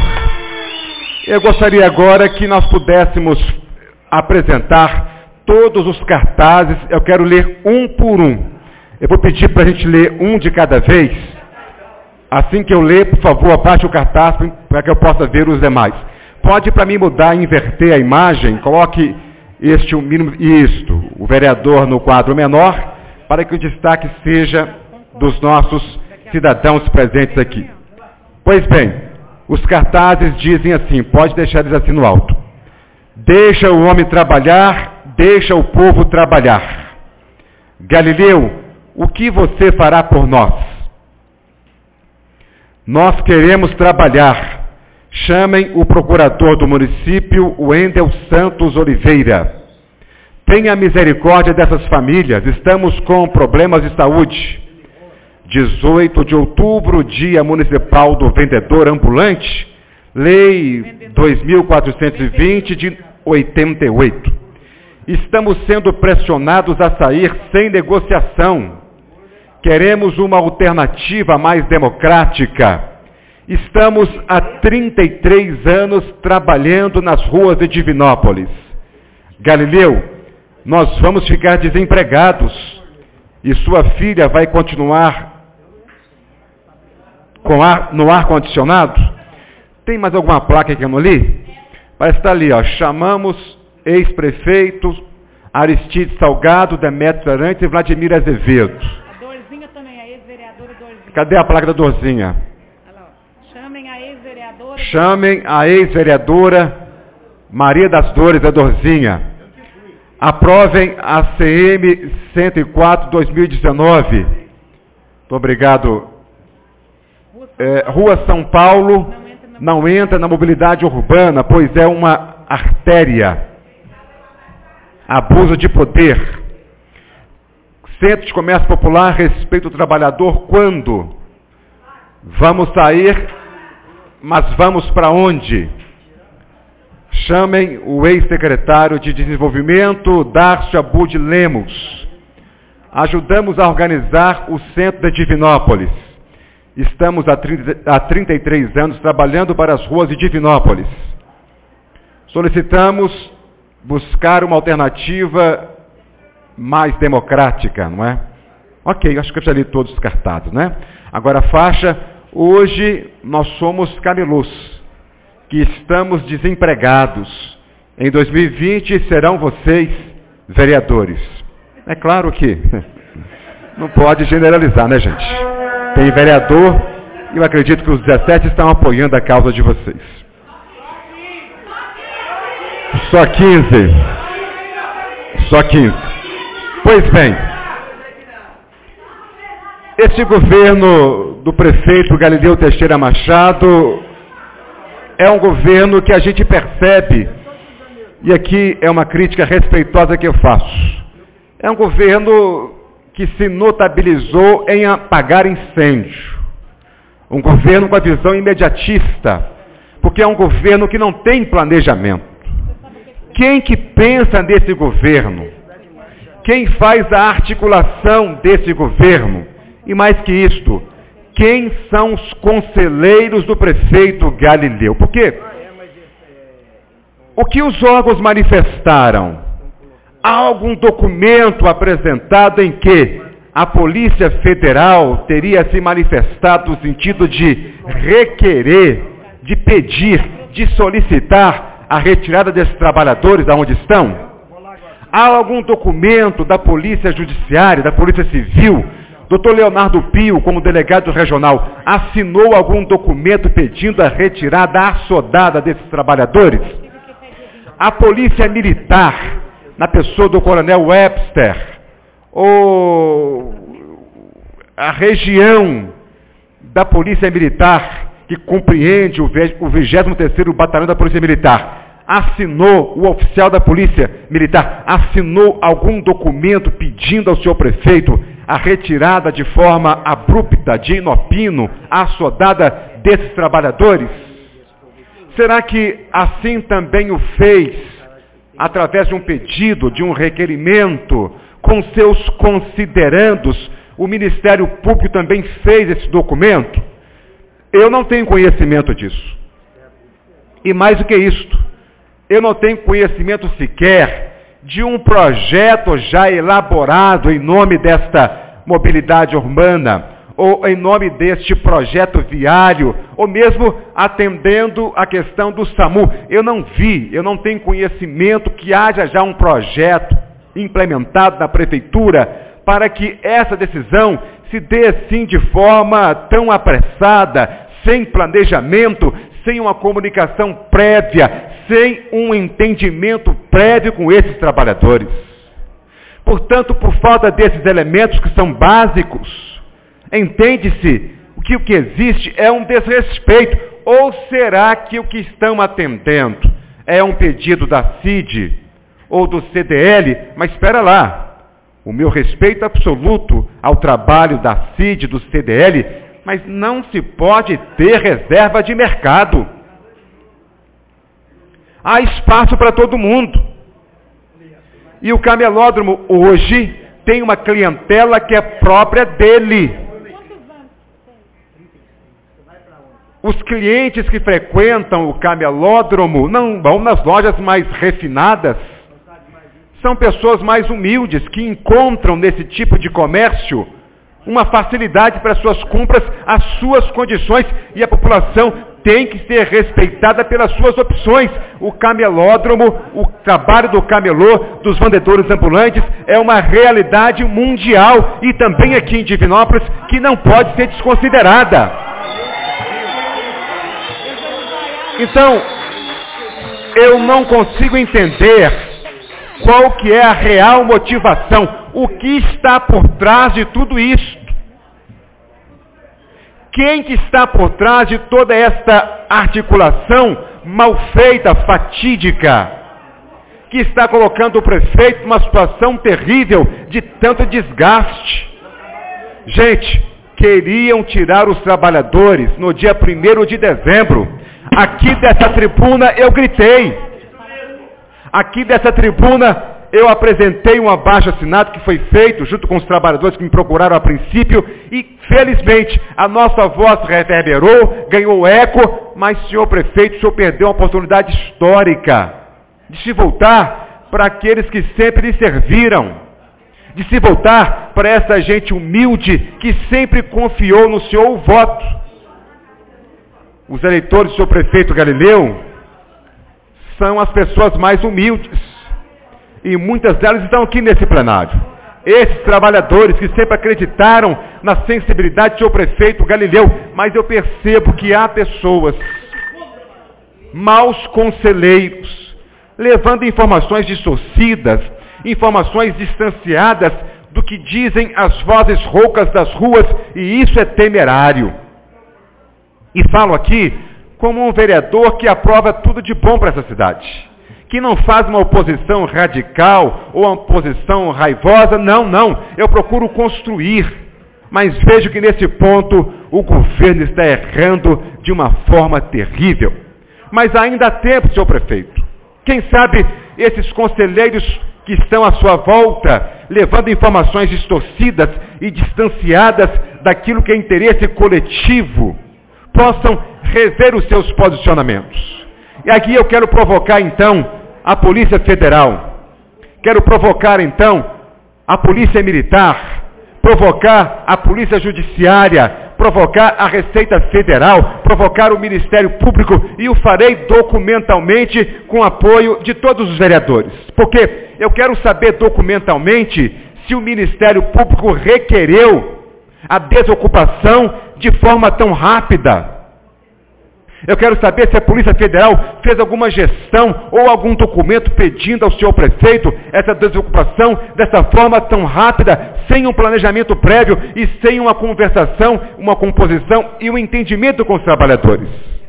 Eu gostaria agora que nós pudéssemos apresentar todos os cartazes. Eu quero ler um por um. Eu vou pedir para a gente ler um de cada vez. Assim que eu ler, por favor, abaixe o cartaz para que eu possa ver os demais. Pode, para mim, mudar, inverter a imagem. Coloque este o mínimo, isto, o vereador no quadro menor, para que o destaque seja dos nossos cidadãos presentes aqui. Pois bem, os cartazes dizem assim, pode deixar eles assim no alto. Deixa o homem trabalhar, deixa o povo trabalhar. Galileu, o que você fará por nós? Nós queremos trabalhar. Chamem o procurador do município, Wendel Santos Oliveira. Tenha misericórdia dessas famílias, estamos com problemas de saúde. 18 de outubro, Dia Municipal do Vendedor Ambulante, Lei 2.420 de 88. Estamos sendo pressionados a sair sem negociação. Queremos uma alternativa mais democrática. Estamos há 33 anos trabalhando nas ruas de Divinópolis. Galileu, nós vamos ficar desempregados e sua filha vai continuar no ar-condicionado? Tem mais alguma placa que eu não li? Parece estar ali, ó. Chamamos ex-prefeitos Aristide Salgado, Demetrio Arantes e Vladimir Azevedo. A Dorzinha também, a ex-vereadora Dorzinha. Cadê a placa da Dorzinha? Chamem a ex-vereadora. Chamem a ex-vereadora Maria das Dores, da Dorzinha. Aprovem a CM 104/2019. Muito obrigado. Rua São Paulo não entra na mobilidade urbana, pois é uma artéria. Abuso de poder. Centro de Comércio Popular, respeito ao trabalhador, quando? Vamos sair, mas vamos para onde? Chamem o ex-secretário de Desenvolvimento, Darcio Abud Lemos. Ajudamos a organizar o centro de Divinópolis. Estamos há 33 anos trabalhando para as ruas de Divinópolis. Solicitamos buscar uma alternativa mais democrática, não é? Ok, acho que eu já li todos os cartazes, né? Agora a faixa, hoje nós somos camelôs, que estamos desempregados. Em 2020 serão vocês vereadores. É claro que não pode generalizar, né, gente? Tem vereador e eu acredito que os 17 estão apoiando a causa de vocês. Só 15. Só 15. Pois bem, esse governo do prefeito Galileu Teixeira Machado é um governo que a gente percebe E aqui é uma crítica respeitosa que eu faço. É um governo que se notabilizou em apagar incêndio. Um governo com a visão imediatista, porque é um governo que não tem planejamento. Quem que pensa nesse governo? Quem faz a articulação desse governo? E mais que isto, quem são os conselheiros do prefeito Galileu? Porque o que os órgãos manifestaram? Há algum documento apresentado em que a Polícia Federal teria se manifestado no sentido de requerer, de pedir, de solicitar a retirada desses trabalhadores de onde estão? Há algum documento da Polícia Judiciária, da Polícia Civil? Dr. Leonardo Pio, como delegado regional, assinou algum documento pedindo a retirada assodada desses trabalhadores? A Polícia Militar, na pessoa do Coronel Webster, ou a região da Polícia Militar, que compreende o 23º Batalhão da Polícia Militar, assinou, o oficial da Polícia Militar, assinou algum documento pedindo ao senhor prefeito a retirada de forma abrupta, de inopino, assodada desses trabalhadores? Será que assim também o fez, através de um pedido, de um requerimento, com seus considerandos, o Ministério Público também fez esse documento? Eu não tenho conhecimento disso. E mais do que isto, eu não tenho conhecimento sequer de um projeto já elaborado em nome desta mobilidade urbana, ou em nome deste projeto viário, ou mesmo atendendo a questão do SAMU. Eu não tenho conhecimento que haja já um projeto implementado na prefeitura para que essa decisão se dê assim de forma tão apressada, sem planejamento, sem uma comunicação prévia, sem um entendimento prévio com esses trabalhadores. Portanto, por falta desses elementos que são básicos, entende-se que o que existe é um desrespeito. Ou será que o que estão atendendo é um pedido da CID ou do CDL? Mas espera lá, o meu respeito absoluto ao trabalho da CID, do CDL, mas não se pode ter reserva de mercado. Há espaço para todo mundo. E o camelódromo hoje tem uma clientela que é própria dele. Os clientes que frequentam o camelódromo não vão nas lojas mais refinadas. São pessoas mais humildes que encontram nesse tipo de comércio uma facilidade para suas compras, as suas condições, e a população tem que ser respeitada pelas suas opções. O camelódromo, o trabalho do camelô, dos vendedores ambulantes, é uma realidade mundial e também aqui em Divinópolis que não pode ser desconsiderada. Então, eu não consigo entender qual que é a real motivação, o que está por trás de tudo isso. Quem que está por trás de toda esta articulação mal feita, fatídica, que está colocando o prefeito numa situação terrível de tanto desgaste? Gente, queriam tirar os trabalhadores no dia 1º de dezembro. Aqui dessa tribuna eu gritei. Aqui dessa tribuna eu apresentei um abaixo-assinado que foi feito junto com os trabalhadores que me procuraram a princípio e, felizmente, a nossa voz reverberou, ganhou eco, mas, senhor prefeito, o senhor perdeu uma oportunidade histórica de se voltar para aqueles que sempre lhe serviram, de se voltar para essa gente humilde que sempre confiou no senhor o voto. Os eleitores do senhor prefeito Galileu são as pessoas mais humildes. E muitas delas estão aqui nesse plenário. Esses trabalhadores que sempre acreditaram na sensibilidade do senhor prefeito Galileu. Mas eu percebo que há pessoas, maus conselheiros, levando informações distorcidas, informações distanciadas do que dizem as vozes roucas das ruas, e isso é temerário. E falo aqui como um vereador que aprova tudo de bom para essa cidade, que não faz uma oposição radical ou uma oposição raivosa, não. Eu procuro construir. Mas vejo que nesse ponto o governo está errando de uma forma terrível. Mas ainda há tempo, senhor prefeito. Quem sabe esses conselheiros que estão à sua volta, levando informações distorcidas e distanciadas daquilo que é interesse coletivo, possam rever os seus posicionamentos. E aqui eu quero provocar então a Polícia Federal, quero provocar então a Polícia Militar, provocar a Polícia Judiciária, provocar a Receita Federal, provocar o Ministério Público, e o farei documentalmente com apoio de todos os vereadores. Porque eu quero saber documentalmente se o Ministério Público requereu a desocupação de forma tão rápida. Eu quero saber se a Polícia Federal fez alguma gestão ou algum documento pedindo ao senhor prefeito essa desocupação dessa forma tão rápida, sem um planejamento prévio e sem uma conversação, uma composição e um entendimento com os trabalhadores.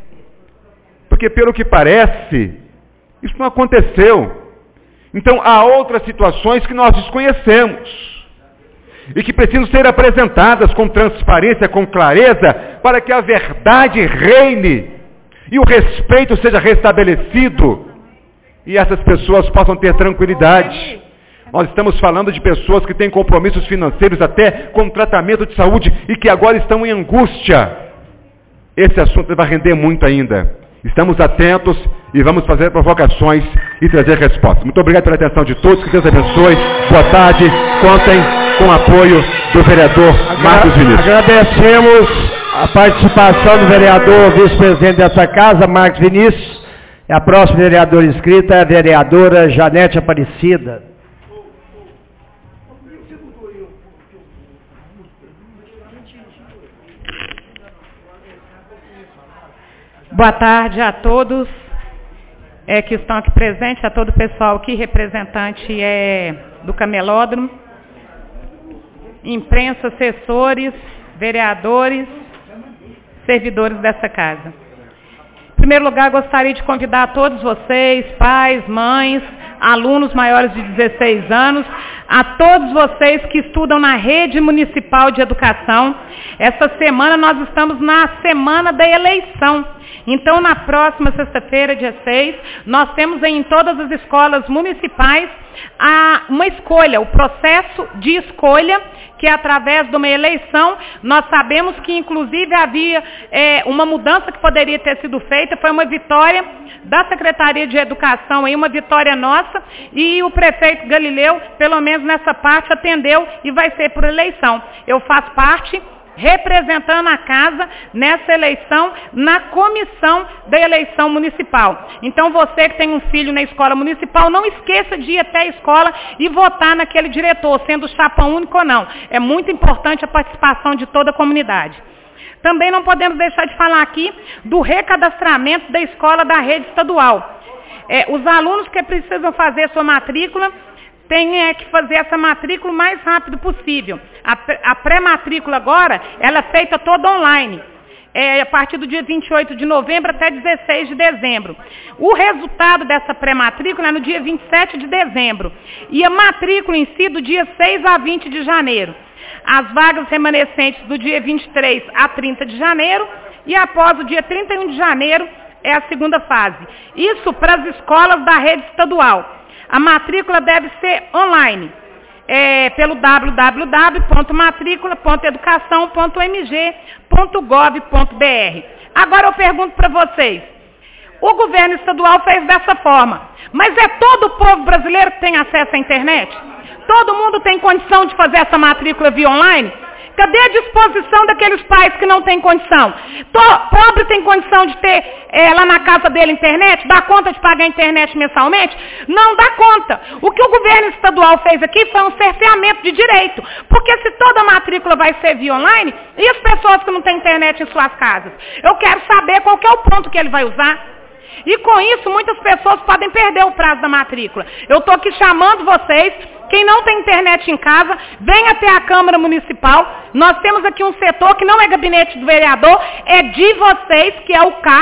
Porque pelo que parece, isso não aconteceu. Então há outras situações que nós desconhecemos e que precisam ser apresentadas com transparência, com clareza, para que a verdade reine e o respeito seja restabelecido e essas pessoas possam ter tranquilidade. Nós estamos falando de pessoas que têm compromissos financeiros até com tratamento de saúde e que agora estão em angústia. Esse assunto vai render muito ainda. Estamos atentos e vamos fazer provocações e trazer respostas. Muito obrigado pela atenção de todos, que Deus abençoe. Boa tarde, contem com o apoio do vereador Marcos Vinícius. Agradecemos a participação do vereador vice-presidente dessa casa, Marcos Vinícius. A próxima vereadora inscrita é a vereadora Janete Aparecida. Boa tarde a todos que estão aqui presentes, a todo o pessoal aqui, representante do Camelódromo, imprensa, assessores, vereadores, servidores dessa casa. Em primeiro lugar, gostaria de convidar todos vocês, pais, mães, alunos maiores de 16 anos, a todos vocês que estudam na rede municipal de educação. Essa semana nós estamos na semana da eleição. Então, na próxima sexta-feira, dia 6, nós temos aí em todas as escolas municipais uma escolha, o processo de escolha, que através de uma eleição, nós sabemos que inclusive havia uma mudança que poderia ter sido feita, foi uma vitória da Secretaria de Educação, aí, uma vitória nossa, e o prefeito Galileu, pelo menos nessa parte, atendeu e vai ser por eleição. Eu faço parte representando a casa nessa eleição, na comissão da eleição municipal. Então você que tem um filho na escola municipal, não esqueça de ir até a escola e votar naquele diretor, sendo chapa única ou não. É muito importante a participação de toda a comunidade. Também não podemos deixar de falar aqui do recadastramento da escola da rede estadual. Os alunos que precisam fazer sua matrícula, tem que fazer essa matrícula o mais rápido possível. A pré-matrícula agora, ela é feita toda online. A partir do dia 28 de novembro até 16 de dezembro. O resultado dessa pré-matrícula é no dia 27 de dezembro. E a matrícula em si do dia 6 a 20 de janeiro. As vagas remanescentes do dia 23 a 30 de janeiro. E após o dia 31 de janeiro é a segunda fase. Isso para as escolas da rede estadual. A matrícula deve ser online, pelo www.matricula.educação.mg.gov.br. Agora eu pergunto para vocês, o governo estadual fez dessa forma, mas é todo o povo brasileiro que tem acesso à internet? Todo mundo tem condição de fazer essa matrícula via online? Cadê a disposição daqueles pais que não têm condição? Pobre tem condição de ter lá na casa dele internet? Dá conta de pagar a internet mensalmente? Não dá conta. O que o governo estadual fez aqui foi um cerceamento de direito. Porque se toda a matrícula vai ser via online, e as pessoas que não têm internet em suas casas? Eu quero saber qual que é o ponto que ele vai usar. E com isso, muitas pessoas podem perder o prazo da matrícula. Eu estou aqui chamando vocês, quem não tem internet em casa, venha até a Câmara Municipal. Nós temos aqui um setor que não é gabinete do vereador, é de vocês, que é o CAC,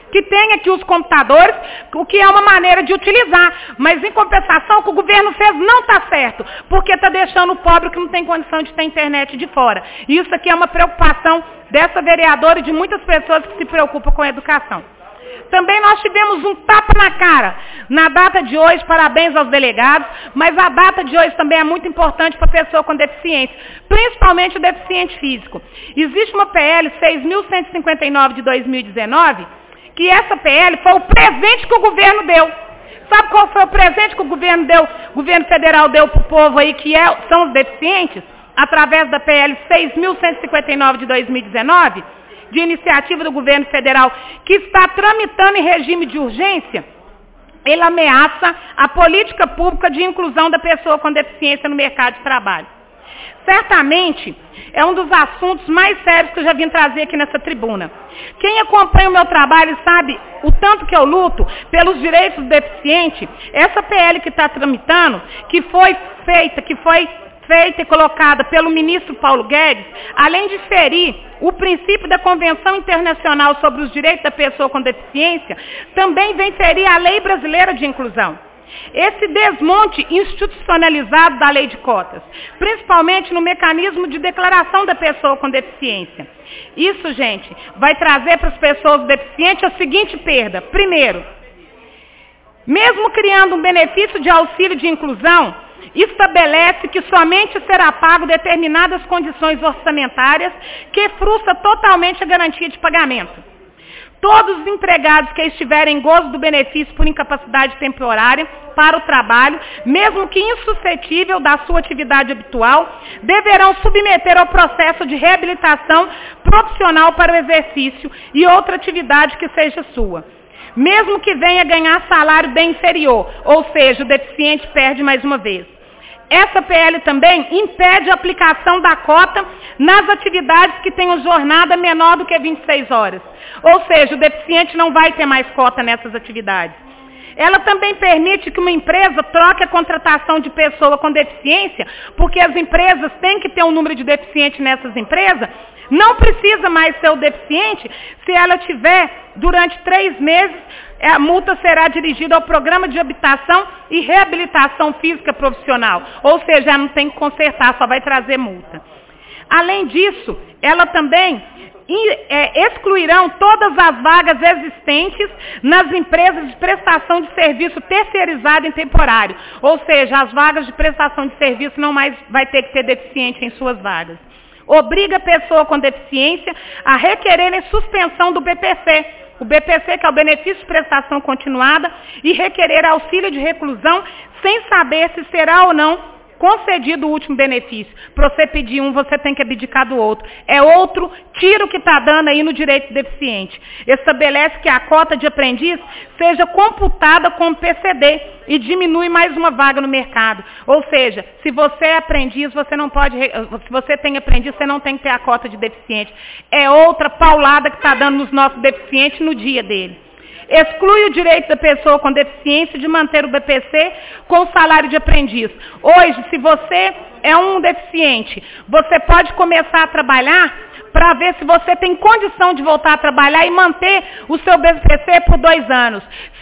que tem aqui os computadores, o que é uma maneira de utilizar. Mas, em compensação, o que o governo fez não está certo, porque está deixando o pobre que não tem condição de ter internet de fora. E isso aqui é uma preocupação dessa vereadora e de muitas pessoas que se preocupam com a educação. Também nós tivemos um tapa na cara na data de hoje, parabéns aos delegados, mas a data de hoje também é muito importante para a pessoa com deficiência, principalmente o deficiente físico. Existe uma PL 6.159 de 2019, que essa PL foi o presente que o governo deu. Sabe qual foi o presente que o governo deu? O governo federal deu para o povo aí, que são os deficientes, através da PL 6.159 de 2019, de iniciativa do governo federal, que está tramitando em regime de urgência. Ele ameaça a política pública de inclusão da pessoa com deficiência no mercado de trabalho. Certamente, é um dos assuntos mais sérios que eu já vim trazer aqui nessa tribuna. Quem acompanha o meu trabalho sabe o tanto que eu luto pelos direitos do deficiente. Essa PL que está tramitando, que foi feita e colocada pelo ministro Paulo Guedes, além de ferir o princípio da Convenção Internacional sobre os Direitos da Pessoa com Deficiência, também vem ferir a Lei Brasileira de Inclusão. Esse desmonte institucionalizado da lei de cotas, principalmente no mecanismo de declaração da pessoa com deficiência. Isso, gente, vai trazer para as pessoas deficientes a seguinte perda. Primeiro, mesmo criando um benefício de auxílio de inclusão, estabelece que somente será pago determinadas condições orçamentárias que frustra totalmente a garantia de pagamento. Todos os empregados que estiverem em gozo do benefício por incapacidade temporária para o trabalho, mesmo que insuscetível da sua atividade habitual, deverão submeter ao processo de reabilitação profissional para o exercício e outra atividade que seja sua. Mesmo que venha ganhar salário bem inferior, ou seja, o deficiente perde mais uma vez. Essa PL também impede a aplicação da cota nas atividades que tenham jornada menor do que 26 horas. Ou seja, o deficiente não vai ter mais cota nessas atividades. Ela também permite que uma empresa troque a contratação de pessoa com deficiência, porque as empresas têm que ter um número de deficientes nessas empresas. Não precisa mais ser o deficiente se ela tiver durante 3 meses. A multa será dirigida ao programa de habitação e reabilitação física profissional. Ou seja, ela não tem que consertar, só vai trazer multa. Além disso, ela também excluirão todas as vagas existentes nas empresas de prestação de serviço terceirizado em temporário. Ou seja, as vagas de prestação de serviço não mais vai ter que ter deficiente em suas vagas. Obriga a pessoa com deficiência a requererem suspensão do BPC. O BPC, que é o benefício de prestação continuada, e requerer auxílio de reclusão sem saber se será ou não concedido o último benefício. Para você pedir um, você tem que abdicar do outro. É outro tiro que está dando aí no direito do deficiente. Estabelece que a cota de aprendiz seja computada como PCD e diminui mais uma vaga no mercado. Ou seja, se você é aprendiz, você não pode, se você tem aprendiz, você não tem que ter a cota de deficiente. É outra paulada que está dando nos nossos deficientes no dia dele. Exclui o direito da pessoa com deficiência de manter o BPC com o salário de aprendiz. Hoje, se você é um deficiente, você pode começar a trabalhar para ver se você tem condição de voltar a trabalhar e manter o seu BPC por 2 anos.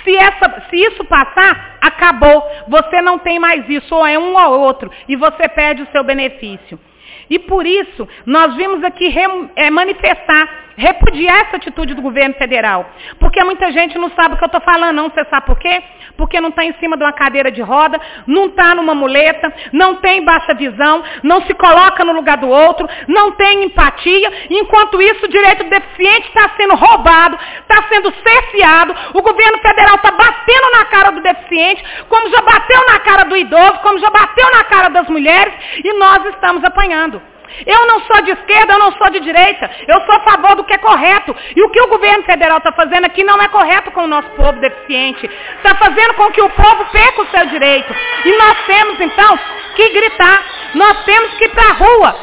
Se isso passar, acabou. Você não tem mais isso, ou é um ou outro, e você perde o seu benefício. E por isso, nós vimos aqui manifestar, repudiar essa atitude do governo federal. Porque muita gente não sabe o que eu estou falando, não. Você sabe por quê? Porque não está em cima de uma cadeira de roda, não está numa muleta, não tem baixa visão, não se coloca no lugar do outro, não tem empatia. Enquanto isso, o direito do deficiente está sendo roubado, está sendo cerceado. O governo federal está batendo na cara do deficiente, como já bateu na cara do idoso, como já bateu na cara das mulheres, e nós estamos apanhando. Eu não sou de esquerda, eu não sou de direita. Eu sou a favor do que é correto. E o que o governo federal está fazendo aqui não é correto com o nosso povo deficiente. Está fazendo com que o povo perca o seu direito. E nós temos, então, que gritar. Nós temos que ir para a rua.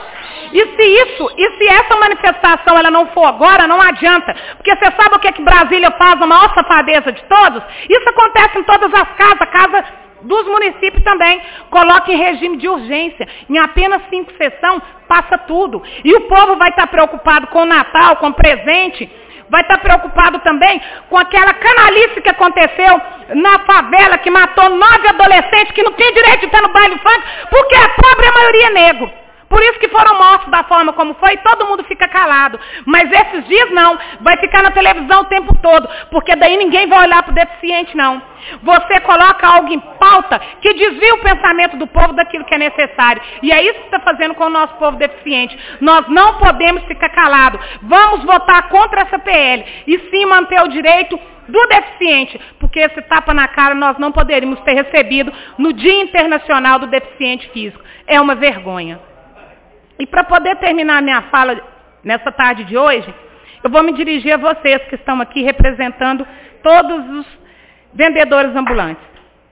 E se essa manifestação ela não for agora, não adianta. Porque você sabe o que Brasília faz, a maior safadeza de todos? Isso acontece em todas as casas dos municípios também. Coloca em regime de urgência. Em apenas 5 sessões, passa tudo. E o povo vai estar preocupado com o Natal, com o presente, Vai estar preocupado também com aquela canalice que aconteceu na favela, que matou 9 adolescentes que não tinham direito de estar no baile funk, porque é pobre e a maioria é negro. Por isso que foram mortos da forma como foi, todo mundo fica calado. Mas esses dias não, vai ficar na televisão o tempo todo, porque daí ninguém vai olhar para o deficiente não. Você coloca algo em pauta que desvia o pensamento do povo daquilo que é necessário. E é isso que está fazendo com o nosso povo deficiente. Nós não podemos ficar calados. Vamos votar contra essa PL e sim manter o direito do deficiente, porque esse tapa na cara nós não poderíamos ter recebido no Dia Internacional do Deficiente Físico. É uma vergonha. E para poder terminar a minha fala nessa tarde de hoje, eu vou me dirigir a vocês que estão aqui representando todos os vendedores ambulantes.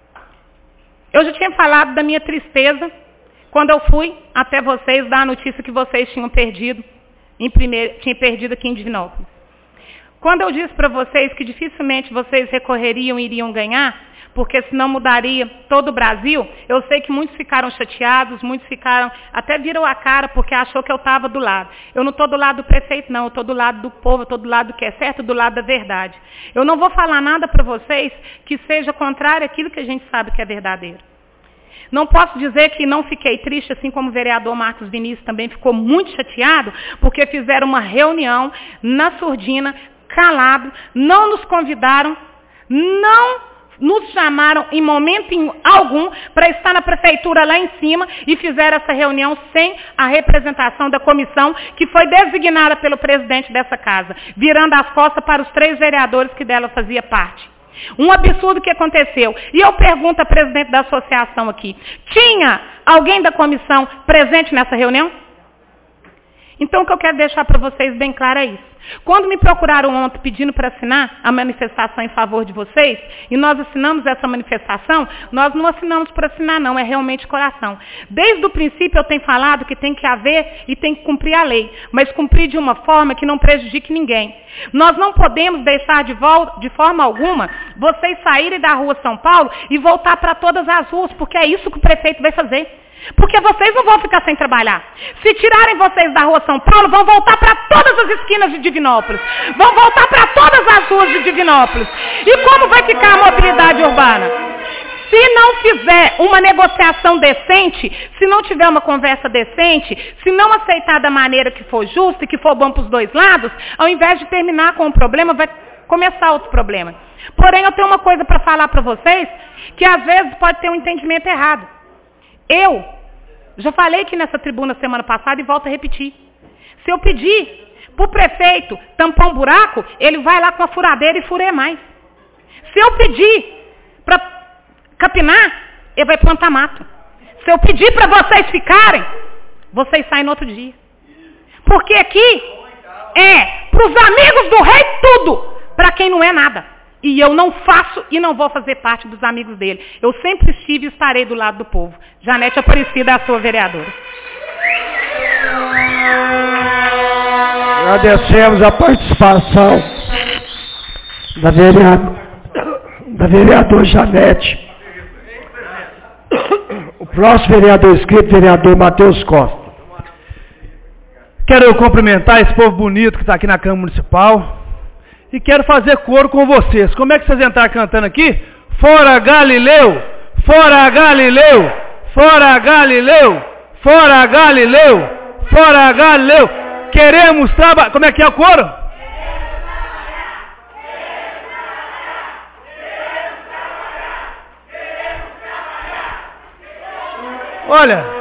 Eu já tinha falado da minha tristeza quando eu fui até vocês dar a notícia que vocês tinham perdido, tinha perdido aqui em Divinópolis. Quando eu disse para vocês que dificilmente vocês recorreriam e iriam ganhar, porque senão mudaria todo o Brasil, eu sei que muitos ficaram chateados, muitos ficaram, até viram a cara porque achou que eu estava do lado. Eu não estou do lado do prefeito não, eu estou do lado do povo, eu estou do lado do que é certo, do lado da verdade. Eu não vou falar nada para vocês que seja contrário àquilo que a gente sabe que é verdadeiro. Não posso dizer que não fiquei triste, assim como o vereador Marcos Vinícius também ficou muito chateado, porque fizeram uma reunião na surdina, calado, não nos convidaram, não nos chamaram em momento algum para estar na prefeitura lá em cima e fizeram essa reunião sem a representação da comissão que foi designada pelo presidente dessa casa, virando as costas para os 3 vereadores que dela fazia parte. Um absurdo que aconteceu. E eu pergunto à presidente da associação aqui, tinha alguém da comissão presente nessa reunião? Então o que eu quero deixar para vocês bem claro é isso. Quando me procuraram ontem pedindo para assinar a manifestação em favor de vocês, e nós assinamos essa manifestação, nós não assinamos por assinar não, é realmente coração. Desde o princípio eu tenho falado que tem que haver e tem que cumprir a lei, mas cumprir de uma forma que não prejudique ninguém. Nós não podemos deixar de forma alguma vocês saírem da rua São Paulo e voltar para todas as ruas, porque é isso que o prefeito vai fazer. Porque vocês não vão ficar sem trabalhar. Se tirarem vocês da rua São Paulo, vão voltar para todas as esquinas de Divinópolis. Vão voltar para todas as ruas de Divinópolis. E como vai ficar a mobilidade urbana? Se não fizer uma negociação decente, se não tiver uma conversa decente, se não aceitar da maneira que for justa e que for bom para os dois lados, ao invés de terminar com um problema, vai começar outro problema. Porém, eu tenho uma coisa para falar para vocês, que às vezes pode ter um entendimento errado. Eu já falei aqui nessa tribuna semana passada e volto a repetir. Se eu pedir para o prefeito tampar um buraco, ele vai lá com a furadeira e fura mais. Se eu pedir para capinar, ele vai plantar mato. Se eu pedir para vocês ficarem, vocês saem no outro dia. Porque aqui é para os amigos do rei tudo, para quem não é nada. E eu não faço e não vou fazer parte dos amigos dele. Eu sempre estive e estarei do lado do povo. Janete Aparecida, a sua vereadora. Agradecemos a participação da vereadora Janete. O próximo vereador inscrito, vereador Matheus Costa. Quero cumprimentar esse povo bonito que está aqui na Câmara Municipal. E quero fazer coro com vocês. Como é que vocês entraram cantando aqui? Fora Galileu! Fora Galileu! Fora Galileu! Fora Galileu! Fora Galileu! Queremos trabalhar. Como é que é o coro? Olha.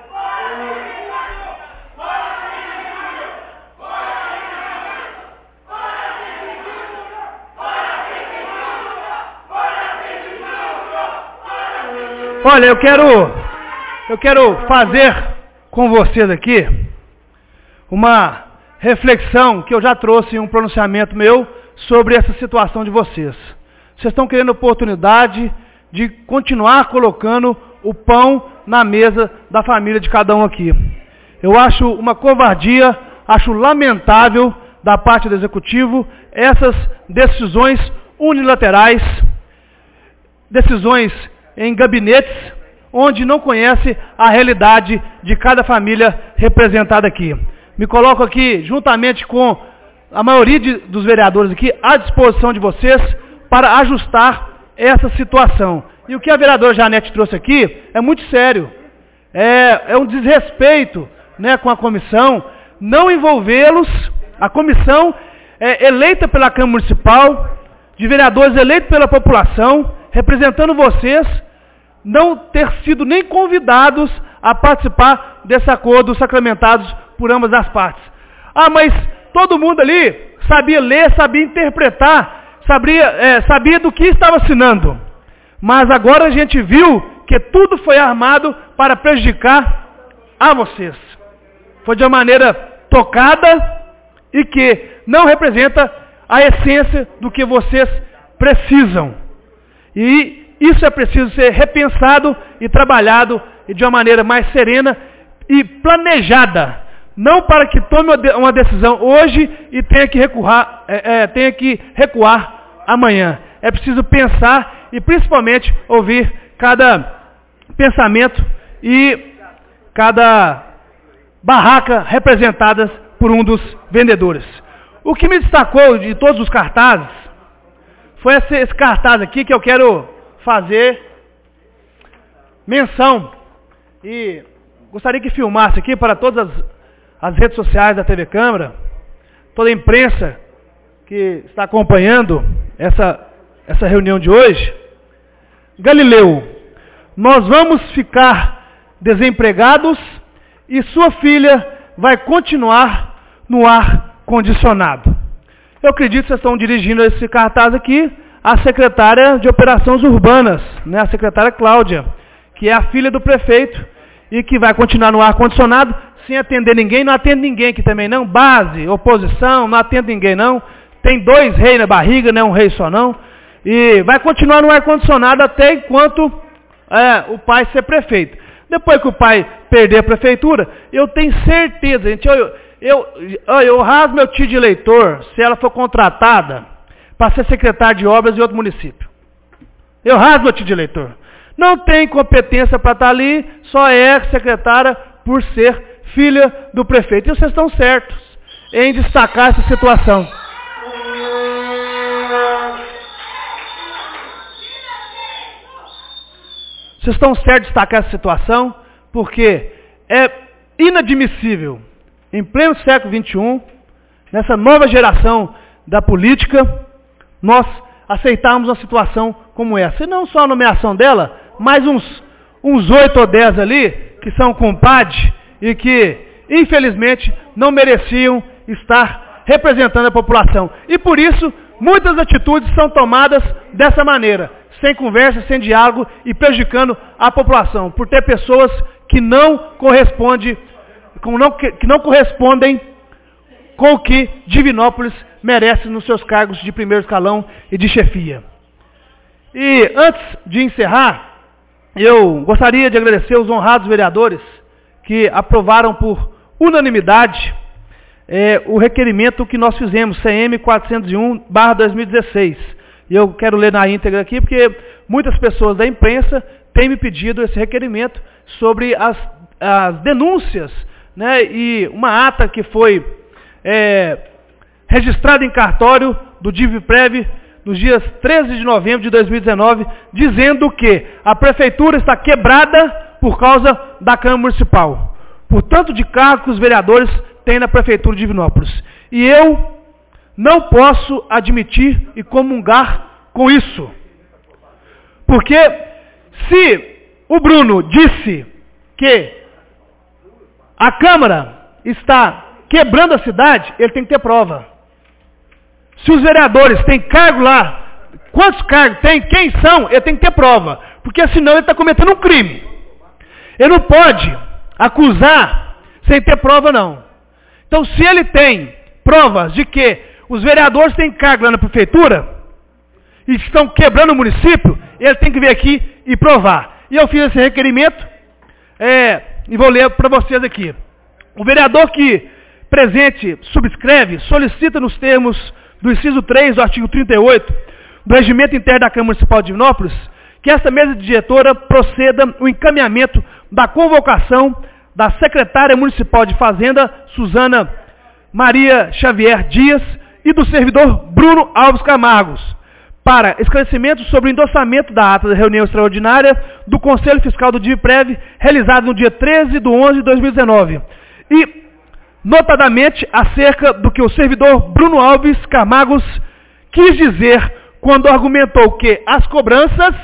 Olha, eu quero fazer com vocês aqui uma reflexão que eu já trouxe em um pronunciamento meu sobre essa situação de vocês. Vocês estão querendo oportunidade de continuar colocando o pão na mesa da família de cada um aqui. Eu acho uma covardia, acho lamentável da parte do Executivo essas decisões unilaterais, decisões em gabinetes, onde não conhece a realidade de cada família representada aqui. Me coloco aqui, juntamente com a maioria dos vereadores aqui à disposição de vocês para ajustar essa situação. E o que a vereadora Janete trouxe aqui é muito sério. É um desrespeito, né, com a comissão, não envolvê-los. A comissão é eleita pela Câmara Municipal, de vereadores eleitos pela população, representando vocês, não ter sido nem convidados a participar desse acordo sacramentados por ambas as partes. Ah, mas todo mundo ali sabia ler, sabia interpretar, sabia do que estava assinando. Mas agora a gente viu que tudo foi armado para prejudicar a vocês. Foi de uma maneira tocada e que não representa a essência do que vocês precisam. E isso é preciso ser repensado e trabalhado de uma maneira mais serena e planejada. Não para que tome uma decisão hoje e tenha que recuar amanhã. É preciso pensar e principalmente ouvir cada pensamento e cada barraca representadas por um dos vendedores. O que me destacou de todos os cartazes foi esse cartaz aqui que eu quero fazer menção. E gostaria que filmasse aqui para todas as redes sociais da TV Câmara, toda a imprensa que está acompanhando essa reunião de hoje. Galileu, nós vamos ficar desempregados e sua filha vai continuar no ar condicionado. Eu acredito que vocês estão dirigindo esse cartaz aqui à secretária de Operações Urbanas, né, a secretária Cláudia, que é a filha do prefeito e que vai continuar no ar condicionado sem atender ninguém. Não atende ninguém aqui também não, base, oposição, não atende ninguém não. Tem 2 reis na barriga, não é um rei só não. E vai continuar no ar condicionado até enquanto o pai ser prefeito. Depois que o pai perder a prefeitura, eu tenho certeza, gente, eu rasgo meu tio de eleitor se ela for contratada para ser secretária de obras em outro município. Eu rasgo meu tio de eleitor. Não tem competência para estar ali, só é secretária por ser filha do prefeito. E vocês estão certos em destacar essa situação. Vocês estão certos em destacar essa situação, porque é inadmissível, em pleno século XXI, nessa nova geração da política, nós aceitarmos uma situação como essa. E não só a nomeação dela, mas uns 8 ou 10 ali, que são compadres e que, infelizmente, não mereciam estar representando a população. E por isso, muitas atitudes são tomadas dessa maneira, sem conversa, sem diálogo e prejudicando a população, por ter pessoas que não correspondem com o que Divinópolis merece nos seus cargos de primeiro escalão e de chefia. E antes de encerrar, eu gostaria de agradecer os honrados vereadores que aprovaram por unanimidade o requerimento que nós fizemos, CM 401/2016. E eu quero ler na íntegra aqui, porque muitas pessoas da imprensa têm me pedido esse requerimento sobre as denúncias, né, e uma ata que foi registrada em cartório do DivPrev nos dias 13 de novembro de 2019, dizendo que a prefeitura está quebrada por causa da Câmara Municipal, por tanto de cargo que os vereadores têm na prefeitura de Divinópolis. E eu não posso admitir e comungar com isso. Porque se o Bruno disse que a Câmara está quebrando a cidade, ele tem que ter prova. Se os vereadores têm cargo lá, quantos cargos tem, quem são, ele tem que ter prova. Porque senão ele está cometendo um crime. Ele não pode acusar sem ter prova, não. Então, se ele tem provas de que os vereadores têm cargo lá na prefeitura e estão quebrando o município, ele tem que vir aqui e provar. E eu fiz esse requerimento e vou ler para vocês aqui. O vereador que presente subscreve, solicita nos termos do inciso 3 do artigo 38 do Regimento Interno da Câmara Municipal de Divinópolis, que esta mesa diretora proceda o encaminhamento da convocação da secretária municipal de Fazenda, Suzana Maria Xavier Dias, e do servidor Bruno Alves Camargos, para esclarecimento sobre o endossamento da ata da reunião extraordinária do Conselho Fiscal do DIVPREV, realizado no dia 13/11/2019, e, notadamente, acerca do que o servidor Bruno Alves Camargos quis dizer quando argumentou que as cobranças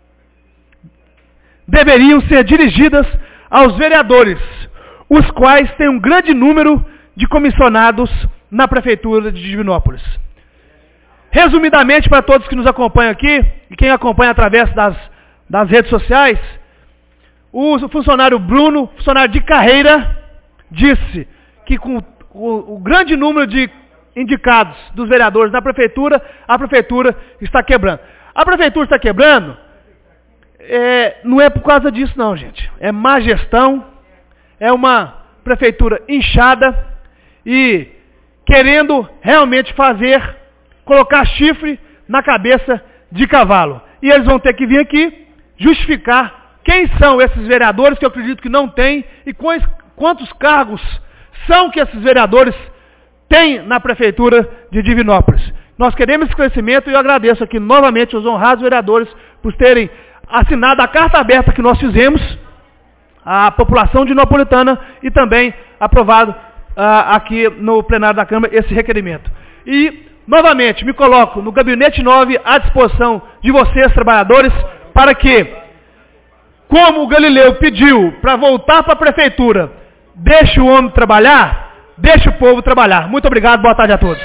deveriam ser dirigidas aos vereadores, os quais têm um grande número de comissionados na Prefeitura de Divinópolis. Resumidamente, para todos que nos acompanham aqui, e quem acompanha através das redes sociais, o funcionário Bruno, funcionário de carreira, disse que com o grande número de indicados dos vereadores na Prefeitura, a Prefeitura está quebrando. A Prefeitura está quebrando, não é por causa disso não, gente. É má gestão, é uma Prefeitura inchada e querendo realmente colocar chifre na cabeça de cavalo. E eles vão ter que vir aqui justificar quem são esses vereadores, que eu acredito que não tem, e quantos cargos são que esses vereadores têm na Prefeitura de Divinópolis. Nós queremos esclarecimento e eu agradeço aqui novamente aos honrados vereadores por terem assinado a carta aberta que nós fizemos à população dinopolitana e também aprovado aqui no plenário da Câmara esse requerimento. E, novamente, me coloco no Gabinete 9 à disposição de vocês, trabalhadores, para que, como o Galileu pediu para voltar para a Prefeitura, deixe o homem trabalhar, deixe o povo trabalhar. Muito obrigado, boa tarde a todos.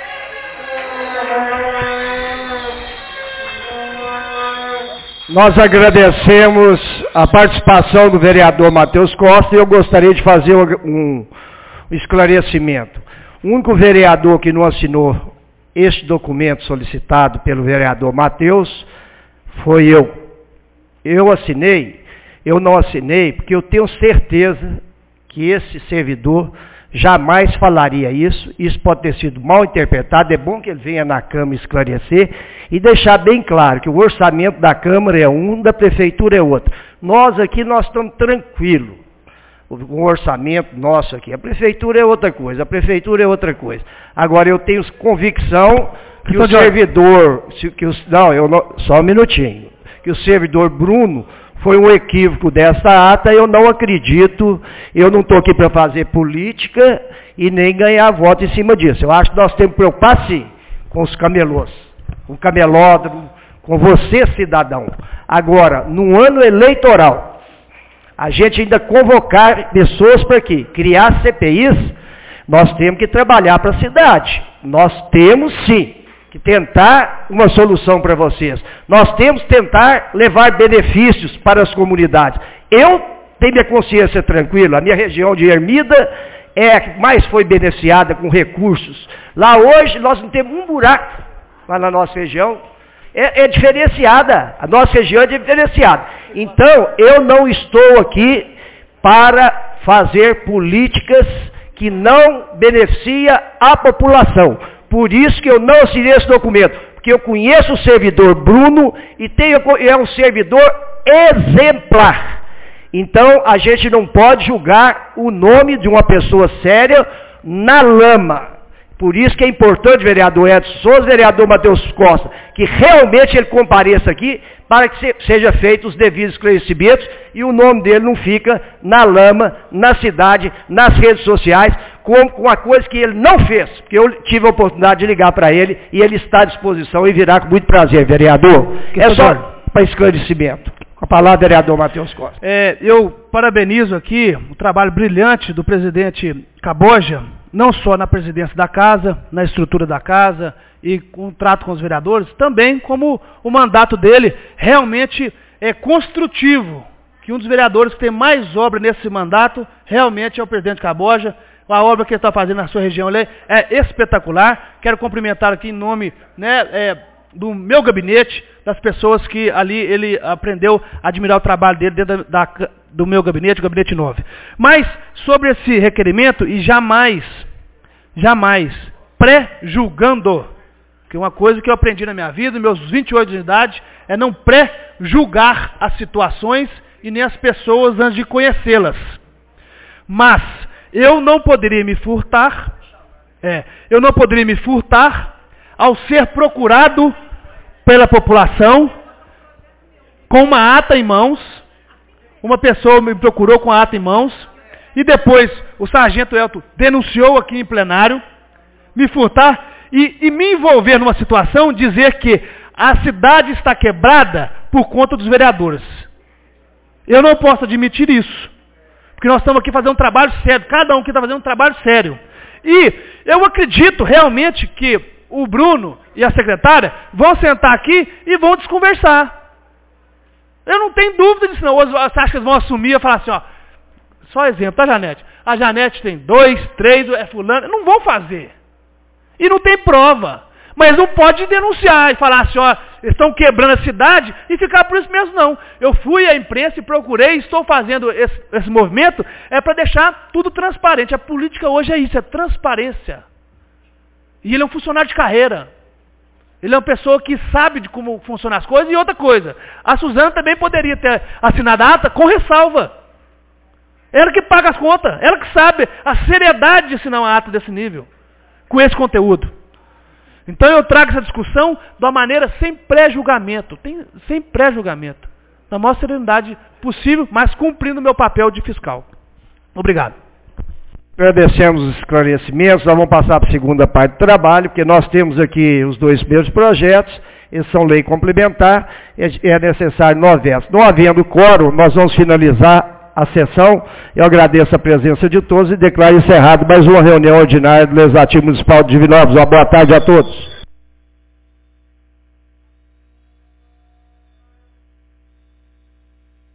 Nós agradecemos a participação do vereador Matheus Costa e eu gostaria de fazer um esclarecimento. O único vereador que não assinou este documento solicitado pelo vereador Matheus foi eu. Eu não assinei porque eu tenho certeza que esse servidor jamais falaria isso. Isso pode ter sido mal interpretado. É bom que ele venha na Câmara esclarecer e deixar bem claro que o orçamento da Câmara é um, da Prefeitura é outro. Nós aqui, nós estamos tranquilos. O orçamento nosso aqui. A Prefeitura é outra coisa, a Prefeitura é outra coisa. Agora, eu tenho convicção que o servidor... só um minutinho. Que o servidor Bruno foi um equívoco dessa ata, eu não acredito, eu não estou aqui para fazer política e nem ganhar voto em cima disso. Eu acho que nós temos que preocupar, sim, com os camelôs, com o camelódromo, com você, cidadão. Agora, no ano eleitoral, a gente ainda convocar pessoas para quê? Criar CPIs, nós temos que trabalhar para a cidade. Nós temos, sim, que tentar uma solução para vocês. Nós temos que tentar levar benefícios para as comunidades. Eu tenho minha consciência tranquila, a minha região de Ermida é a que mais foi beneficiada com recursos. Lá hoje nós não temos um buraco lá na nossa região. É diferenciada, a nossa região é diferenciada. Então, eu não estou aqui para fazer políticas que não beneficiam a população. Por isso que eu não assinei esse documento, porque eu conheço o servidor Bruno e é um servidor exemplar. Então, a gente não pode julgar o nome de uma pessoa séria na lama. Por isso que é importante, vereador Edson Souza, vereador Matheus Costa, que realmente ele compareça aqui para que seja feito os devidos esclarecimentos e o nome dele não fica na lama, na cidade, nas redes sociais, com uma coisa que ele não fez. Porque eu tive a oportunidade de ligar para ele e ele está à disposição e virá com muito prazer, vereador. É só para esclarecimento. Com a palavra, vereador Matheus Costa. Eu parabenizo aqui o trabalho brilhante do presidente Caboja, não só na presidência da casa, na estrutura da casa e com o trato com os vereadores, também como o mandato dele realmente é construtivo, que um dos vereadores que tem mais obra nesse mandato realmente é o presidente Caboja. A obra que ele está fazendo na sua região é espetacular. Quero cumprimentar aqui em nome do meu gabinete, das pessoas que ali ele aprendeu a admirar o trabalho dele dentro do meu gabinete, o Gabinete 9. Mas, sobre esse requerimento, e jamais pré-julgando, que é uma coisa que eu aprendi na minha vida, meus 28 anos de idade, é não pré-julgar as situações e nem as pessoas antes de conhecê-las. Mas, eu não poderia me furtar Eu não poderia me furtar ao ser procurado pela população com uma ata em mãos. Uma pessoa me procurou com a ata em mãos e depois o sargento Elton denunciou aqui em plenário, me furtar e me envolver numa situação, dizer que a cidade está quebrada por conta dos vereadores. Eu não posso admitir isso, porque nós estamos aqui fazendo um trabalho sério, cada um aqui está fazendo um trabalho sério. E eu acredito realmente que o Bruno e a secretária vão sentar aqui e vão desconversar. Eu não tenho dúvida disso não. Você acha que eles vão assumir e falar assim, ó, só exemplo, tá, Janete? A Janete tem 2, 3, é fulano. Não vão fazer. E não tem prova. Mas não pode denunciar e falar assim, ó, estão quebrando a cidade e ficar por isso mesmo, não. Eu fui à imprensa e procurei, estou fazendo esse movimento, para deixar tudo transparente. A política hoje é isso, é transparência. E ele é um funcionário de carreira. Ele é uma pessoa que sabe de como funcionam as coisas. E outra coisa, a Suzana também poderia ter assinado a ata com ressalva. Ela que paga as contas, ela que sabe a seriedade de assinar uma ata desse nível, com esse conteúdo. Então eu trago essa discussão de uma maneira sem pré-julgamento, sem pré-julgamento, na maior serenidade possível, mas cumprindo o meu papel de fiscal. Obrigado. Agradecemos os esclarecimentos, nós vamos passar para a segunda parte do trabalho, porque nós temos aqui os 2 primeiros projetos, eles são lei complementar, é necessário 9 vetos. Não havendo quórum, nós vamos finalizar a sessão. Eu agradeço a presença de todos e declaro encerrado mais uma reunião ordinária do Legislativo Municipal de Divinópolis. Uma boa tarde a todos.